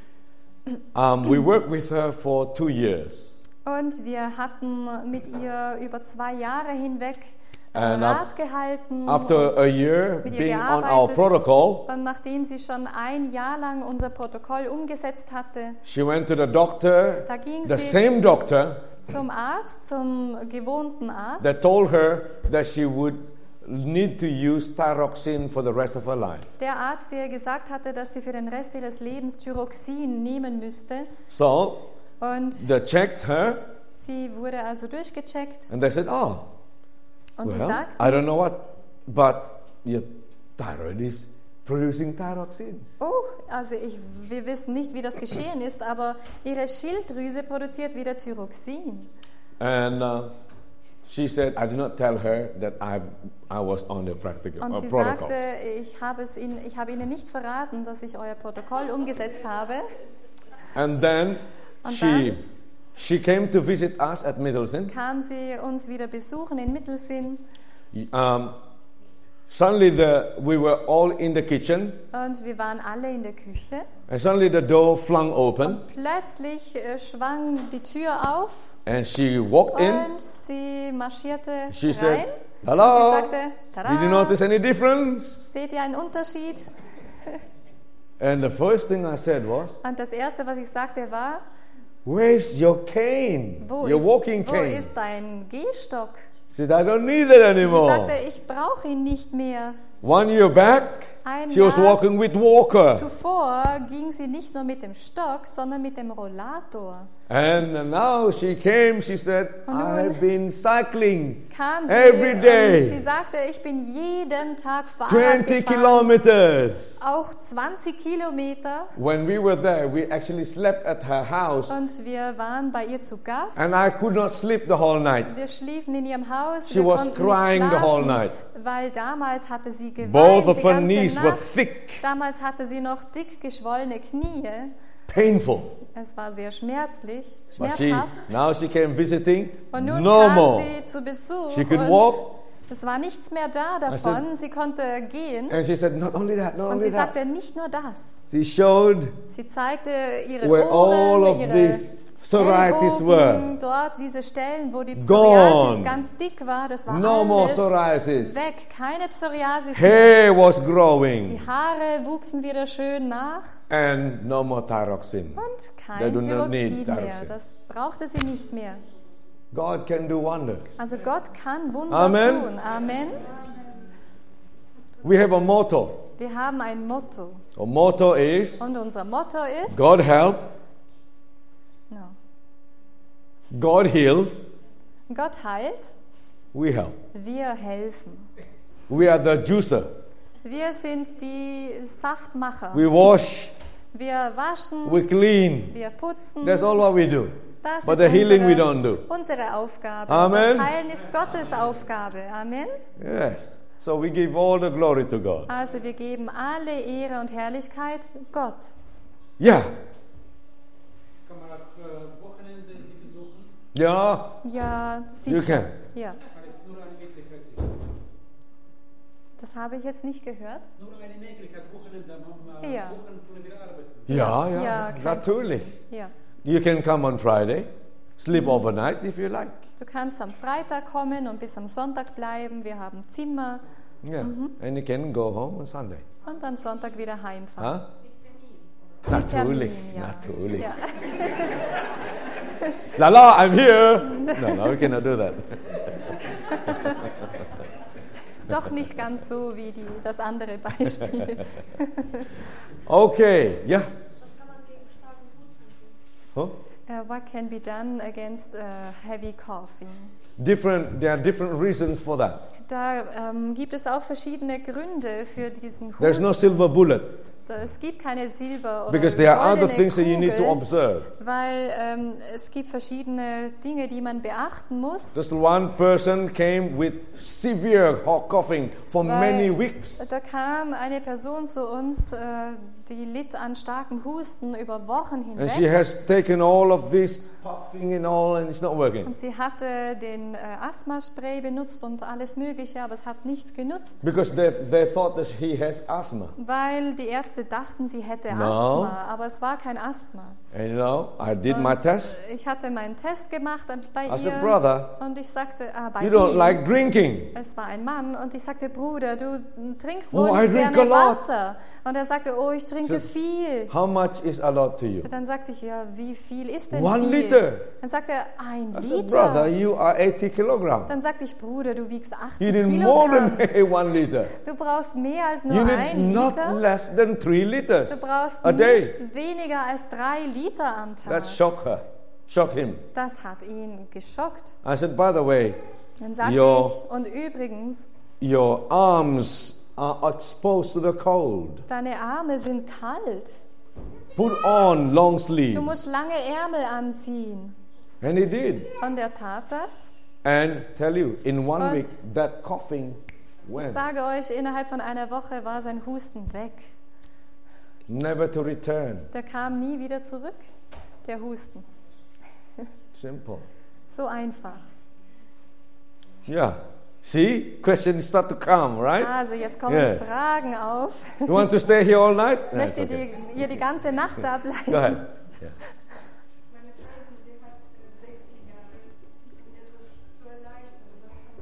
Um, we worked with her for two years. Und wir hatten mit ihr über zwei Jahre hinweg äh, And Rat gehalten. After und a year mit ihr being on our gearbeitet. protocol, Und nachdem sie schon ein Jahr lang unser Protokoll umgesetzt hatte, she went to the doctor, da ging the sie same doctor zum Arzt, zum gewohnten Arzt. that told her that she would need to use thyroxine for the rest of her life. Der Arzt, der gesagt hatte, dass sie für den Rest ihres Lebens Thyroxin nehmen müsste. So Und they checked her sie wurde also durchgecheckt. and they said, oh, Und die well, sagten, I don't know what, but your thyroid is producing thyroxine. oh, also ich, wir wissen nicht, wie das geschehen ist, aber ihre Schilddrüse produziert wieder Thyroxin. And uh, she said, I did not tell her that I've, I was on the practical Und uh, sie protocol. sagte, ich habe, es ihnen, ich habe Ihnen nicht verraten, dass ich euer Protokoll umgesetzt habe. And then Und she dann? she came to visit us at Middleton. Kam sie uns wieder besuchen in Mittelsinn Um, suddenly the, we were all in the kitchen, und wir waren alle in der Küche. and suddenly the door flung open, Plötzlich äh, schwang die Tür auf and she walked in. und sie marschierte She rein. said, Und "Hello, sie sagte, Tada, did you notice any difference?" seht ihr einen Unterschied? And the first thing I said was, Und das Erste, was ich sagte, war, "Where's your cane? wo, Your ist, walking wo cane?" ist dein Gehstock? She said, "I don't need it Sie anymore." sagte, ich brauche ihn nicht mehr. One year back, Ein she was Jahr walking with walker, zuvor ging sie nicht nur mit dem Stock, sondern mit dem Rollator. and now she came. She said, Und nun "I've been cycling Kam sie every und sie day, sagte, ich bin jeden Tag Fahrrad twenty gefahren, kilometers." auch zwanzig Kilometer. When we were there, we actually slept at her house, Und wir waren bei ihr zu Gast. and I could not sleep the whole night. Wir schliefen in ihrem Haus. She wir was konnten crying nicht the whole schlafen, night. weil damals hatte sie geweint. Both of die her ganze knees were Nacht. thick, Damals hatte sie noch dick geschwollene Knie. painful. Es war sehr schmerzlich, But she, schmerzhaft. now she came visiting, Und nun no kam more. sie zu Besuch She could und walk. es war nichts mehr da davon. Sie konnte gehen. And she said, not only that, not Und only sie that. sagte nicht nur das. She showed Sie zeigte ihre where all Ohren, of ihre this psoriasis were. Ellbogen, dort diese Stellen, wo die Gone. Psoriasis ganz dick war. Das war No more alles psoriasis. weg. Keine Psoriasis mehr. Hair was Die growing. Haare wuchsen wieder schön nach And no more thyroxine. und They kein do not need Thyroxin mehr. thyroxine. Das brauchte sie nicht mehr. God can do wonder. Also Gott kann Wunder Amen. tun. Amen. We have a motto. Wir haben ein Motto. Our motto is, Und unser Motto ist, God help, no, God heals, Gott heilt, we help. wir helfen. We are the juicer. Wir sind die Saftmacher. We wash, Wir waschen, we clean. wir putzen. That's all what we do. Das But ist the healing we unsere, don't do. unsere Aufgabe. Amen. Das Heilen ist Gottes Aufgabe. Amen. Yes. So we give all the glory to God. Also wir geben alle Ehre und Herrlichkeit Gott. Yeah. Kann man ab äh, Wochenende Sie besuchen, Yeah. Ja, You sicher. can. Ja, weil es nur eine Möglichkeit ist. das habe ich jetzt nicht gehört. Nur eine Möglichkeit, Wochenende, am äh, Ja. Wochenende können wir arbeiten. Yeah, yeah. Ja, kein- Natürlich. Ja. You can come on Friday, sleep overnight if you like. Du kannst am Freitag kommen und bis am Sonntag bleiben. Wir haben Zimmer Yeah. And you can go home on Sunday. und am Sonntag wieder heimfahren. Huh? Natürlich. Termin, ja. Natürlich. Ja. Lala, I'm here. No, no, we cannot do that. Doch nicht ganz so wie die, das andere Beispiel. Okay. Yeah. Huh? Uh, what can be done against uh, heavy coughing? Different. There are different reasons for that. Da ähm, gibt es auch verschiedene Gründe für diesen There's no Husten. silver bullet Es gibt keine Silber oder because there are other goldene things that you need to Kugel, observe. weil ähm, es gibt verschiedene Dinge, die man beachten muss. Just one person came with severe hot coughing for many Weil weeks. da kam eine Person zu uns, äh, die litt an starkem Husten über Wochen And she hinweg. has taken all of this puffing and all, and it's not working. Und sie hatte den äh, Asthmaspray benutzt und alles Mögliche, aber es hat nichts genutzt, Because they, they thought that he has asthma. weil die Ärzte dachten, sie hätte No. Asthma, aber es war kein Asthma. And you know, I did my Und test. ich hatte meinen Test gemacht bei I ihr said, brother, und ich sagte, ah, bei you don't ihm, like drinking. es war ein Mann und ich sagte, Bruder, du trinkst Oh, wohl I nicht drink gerne a lot. Wasser. Und er sagte, oh, ich trinke So- viel. How much is a lot to you? Dann sagte ich, ja, wie viel ist denn One viel? liter. Dann sagte er, ein I said, brother, Liter. you are eighty kilograms. Dann sagte ich, Bruder, du wiegst You achtzig need more Kilogramm. than one liter. Du brauchst mehr als nur You ein need not Liter. less than three liters Du brauchst a day. nicht weniger als drei Liter am Tag. That shocked her, shocked him. Das hat ihn geschockt. I said, by the way, Dann sagte Jo. ich, und übrigens, your arms are exposed to the cold. deine Arme sind kalt. Put on long Du musst sleeves. lange Ärmel anziehen. And he did. Und er tat das. And tell you, in one Und- week, that coughing Ich went. sage euch, innerhalb von einer Woche war sein Husten weg. Never to return. Der kam nie wieder zurück, der Husten. Simple. So einfach. Yeah. See? Questions start to come, right? Also jetzt kommen Yes. Fragen auf. You want to stay here all night? No, it's Möchtet okay. ihr ihr die ganze Nacht da Go bleiben? ahead. Yeah. Meine Freundin, die hat äh, sechzehn Jahre, um etwas zu erleichtern.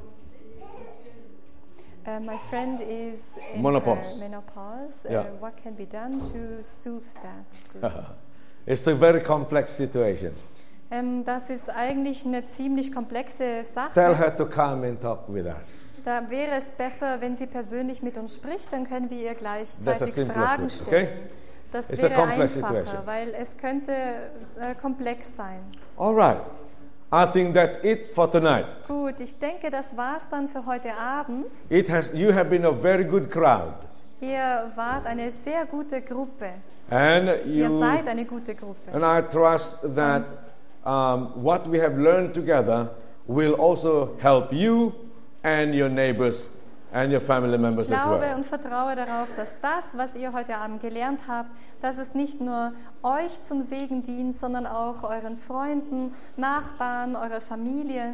Was kann man ihr empfehlen? Uh, my friend is in Menopause. her menopause. Uh, Yeah. What can be done to soothe that? To, It's a very complex situation. ähm, das ist eigentlich eine ziemlich komplexe Sache. Tell her to come and talk with us. Da wäre es besser, wenn sie persönlich mit uns spricht, dann können wir ihr That's a gleichzeitig simplest Fragen way, stellen. okay? Das It's a wäre complex einfacher, situation. weil es könnte äh, komplex sein. All right. I think that's it for tonight. Gut, ich denke, das war's dann für heute Abend. It has you have been a very good crowd. Ihr wart eine sehr gute Gruppe. And Ihr you seid eine gute Gruppe. and I trust that um, what we have learned together will also help you and your neighbors and your family Ich members as glaube well. und vertraue darauf, dass das, was ihr heute Abend gelernt habt, dass es nicht nur euch zum Segen dient, sondern auch euren Freunden, Nachbarn, eurer Familie.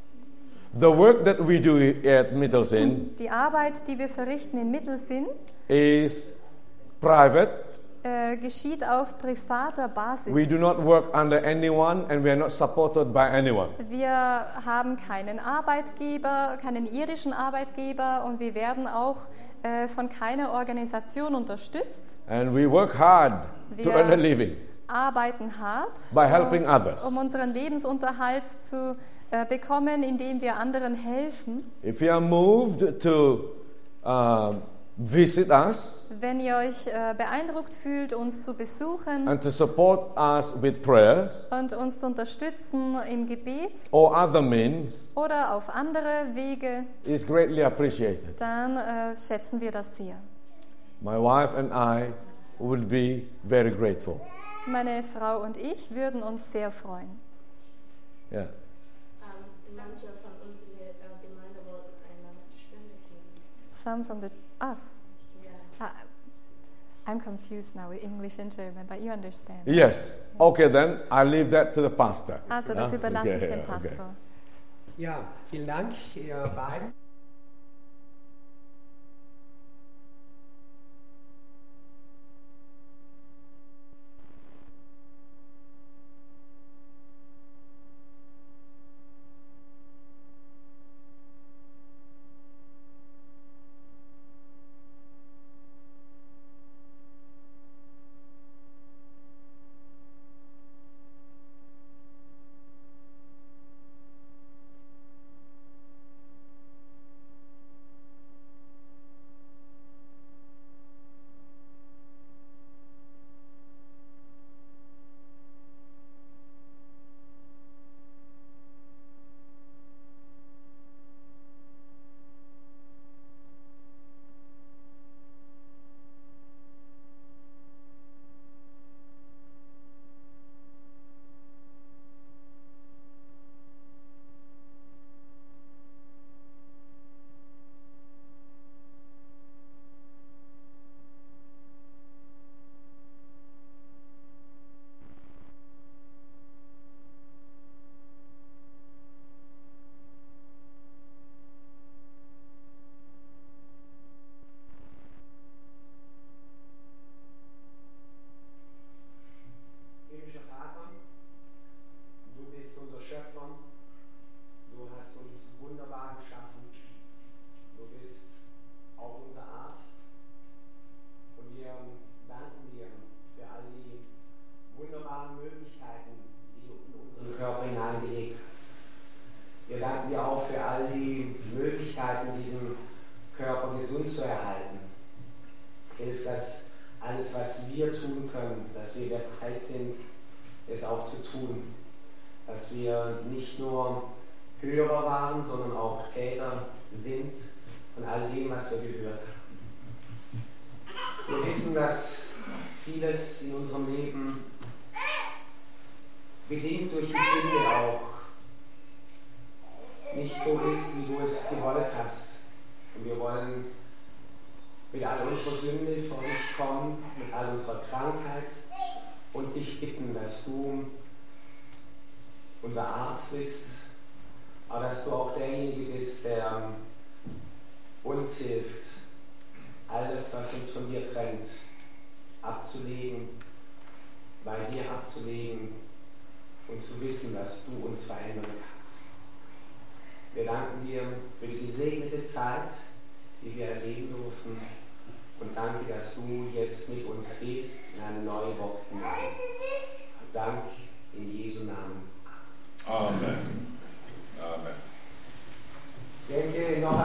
The work that we do at Mittelsinn Die Arbeit, die wir verrichten in Mittelsinn, is private. äh, geschieht auf privater Basis. We do not work under anyone and we are not supported by anyone. Wir haben keinen Arbeitgeber, keinen irdischen Arbeitgeber und wir werden auch äh, von keiner Organisation unterstützt. And we work hard to Wir- earn a living Arbeiten hart, by helping äh, others. um unseren Lebensunterhalt zu äh, bekommen, indem wir anderen helfen. If you are moved to um, visit us Wenn ihr euch äh, beeindruckt fühlt, uns zu besuchen and to support us with prayers und uns zu unterstützen im Gebet or other means, oder auf andere Wege, is greatly appreciated. dann äh, schätzen wir das sehr. My wife and I would be very grateful. Meine Frau und ich würden uns sehr freuen. Yeah. Ähm, manche von uns in der äh, Gemeinde wollten eine Spende geben. Some from the ah, Ja. ah, I'm confused now with English and German, but you understand. Yes. Okay, then I leave that to the pastor. Also das Yeah? überlasse ich Okay, dem okay. Pastor. Ja, vielen Dank, ihr beiden. gesund zu erhalten. Hilf, dass alles, was wir tun können, dass wir bereit sind, es auch zu tun. Dass wir nicht nur Hörer waren, sondern auch Täter sind von all dem, was wir gehört haben. Wir wissen, dass vieles in unserem Leben, bedingt durch die Sünde auch, nicht so ist, wie du es gewollt hast. Und wir wollen mit all unserer Sünde vor dich kommen, mit all unserer Krankheit und dich bitten, dass du unser Arzt bist, aber dass du auch derjenige bist, der uns hilft, alles, was uns von dir trennt, abzulegen, bei dir abzulegen und zu wissen, dass du uns verändern kannst. Wir danken dir für die gesegnete Zeit, die wir erleben durften, und danke, dass du jetzt mit uns gehst in eine neue Woche hinein. Dank in Jesu Namen. Amen. Amen. Ich denke, noch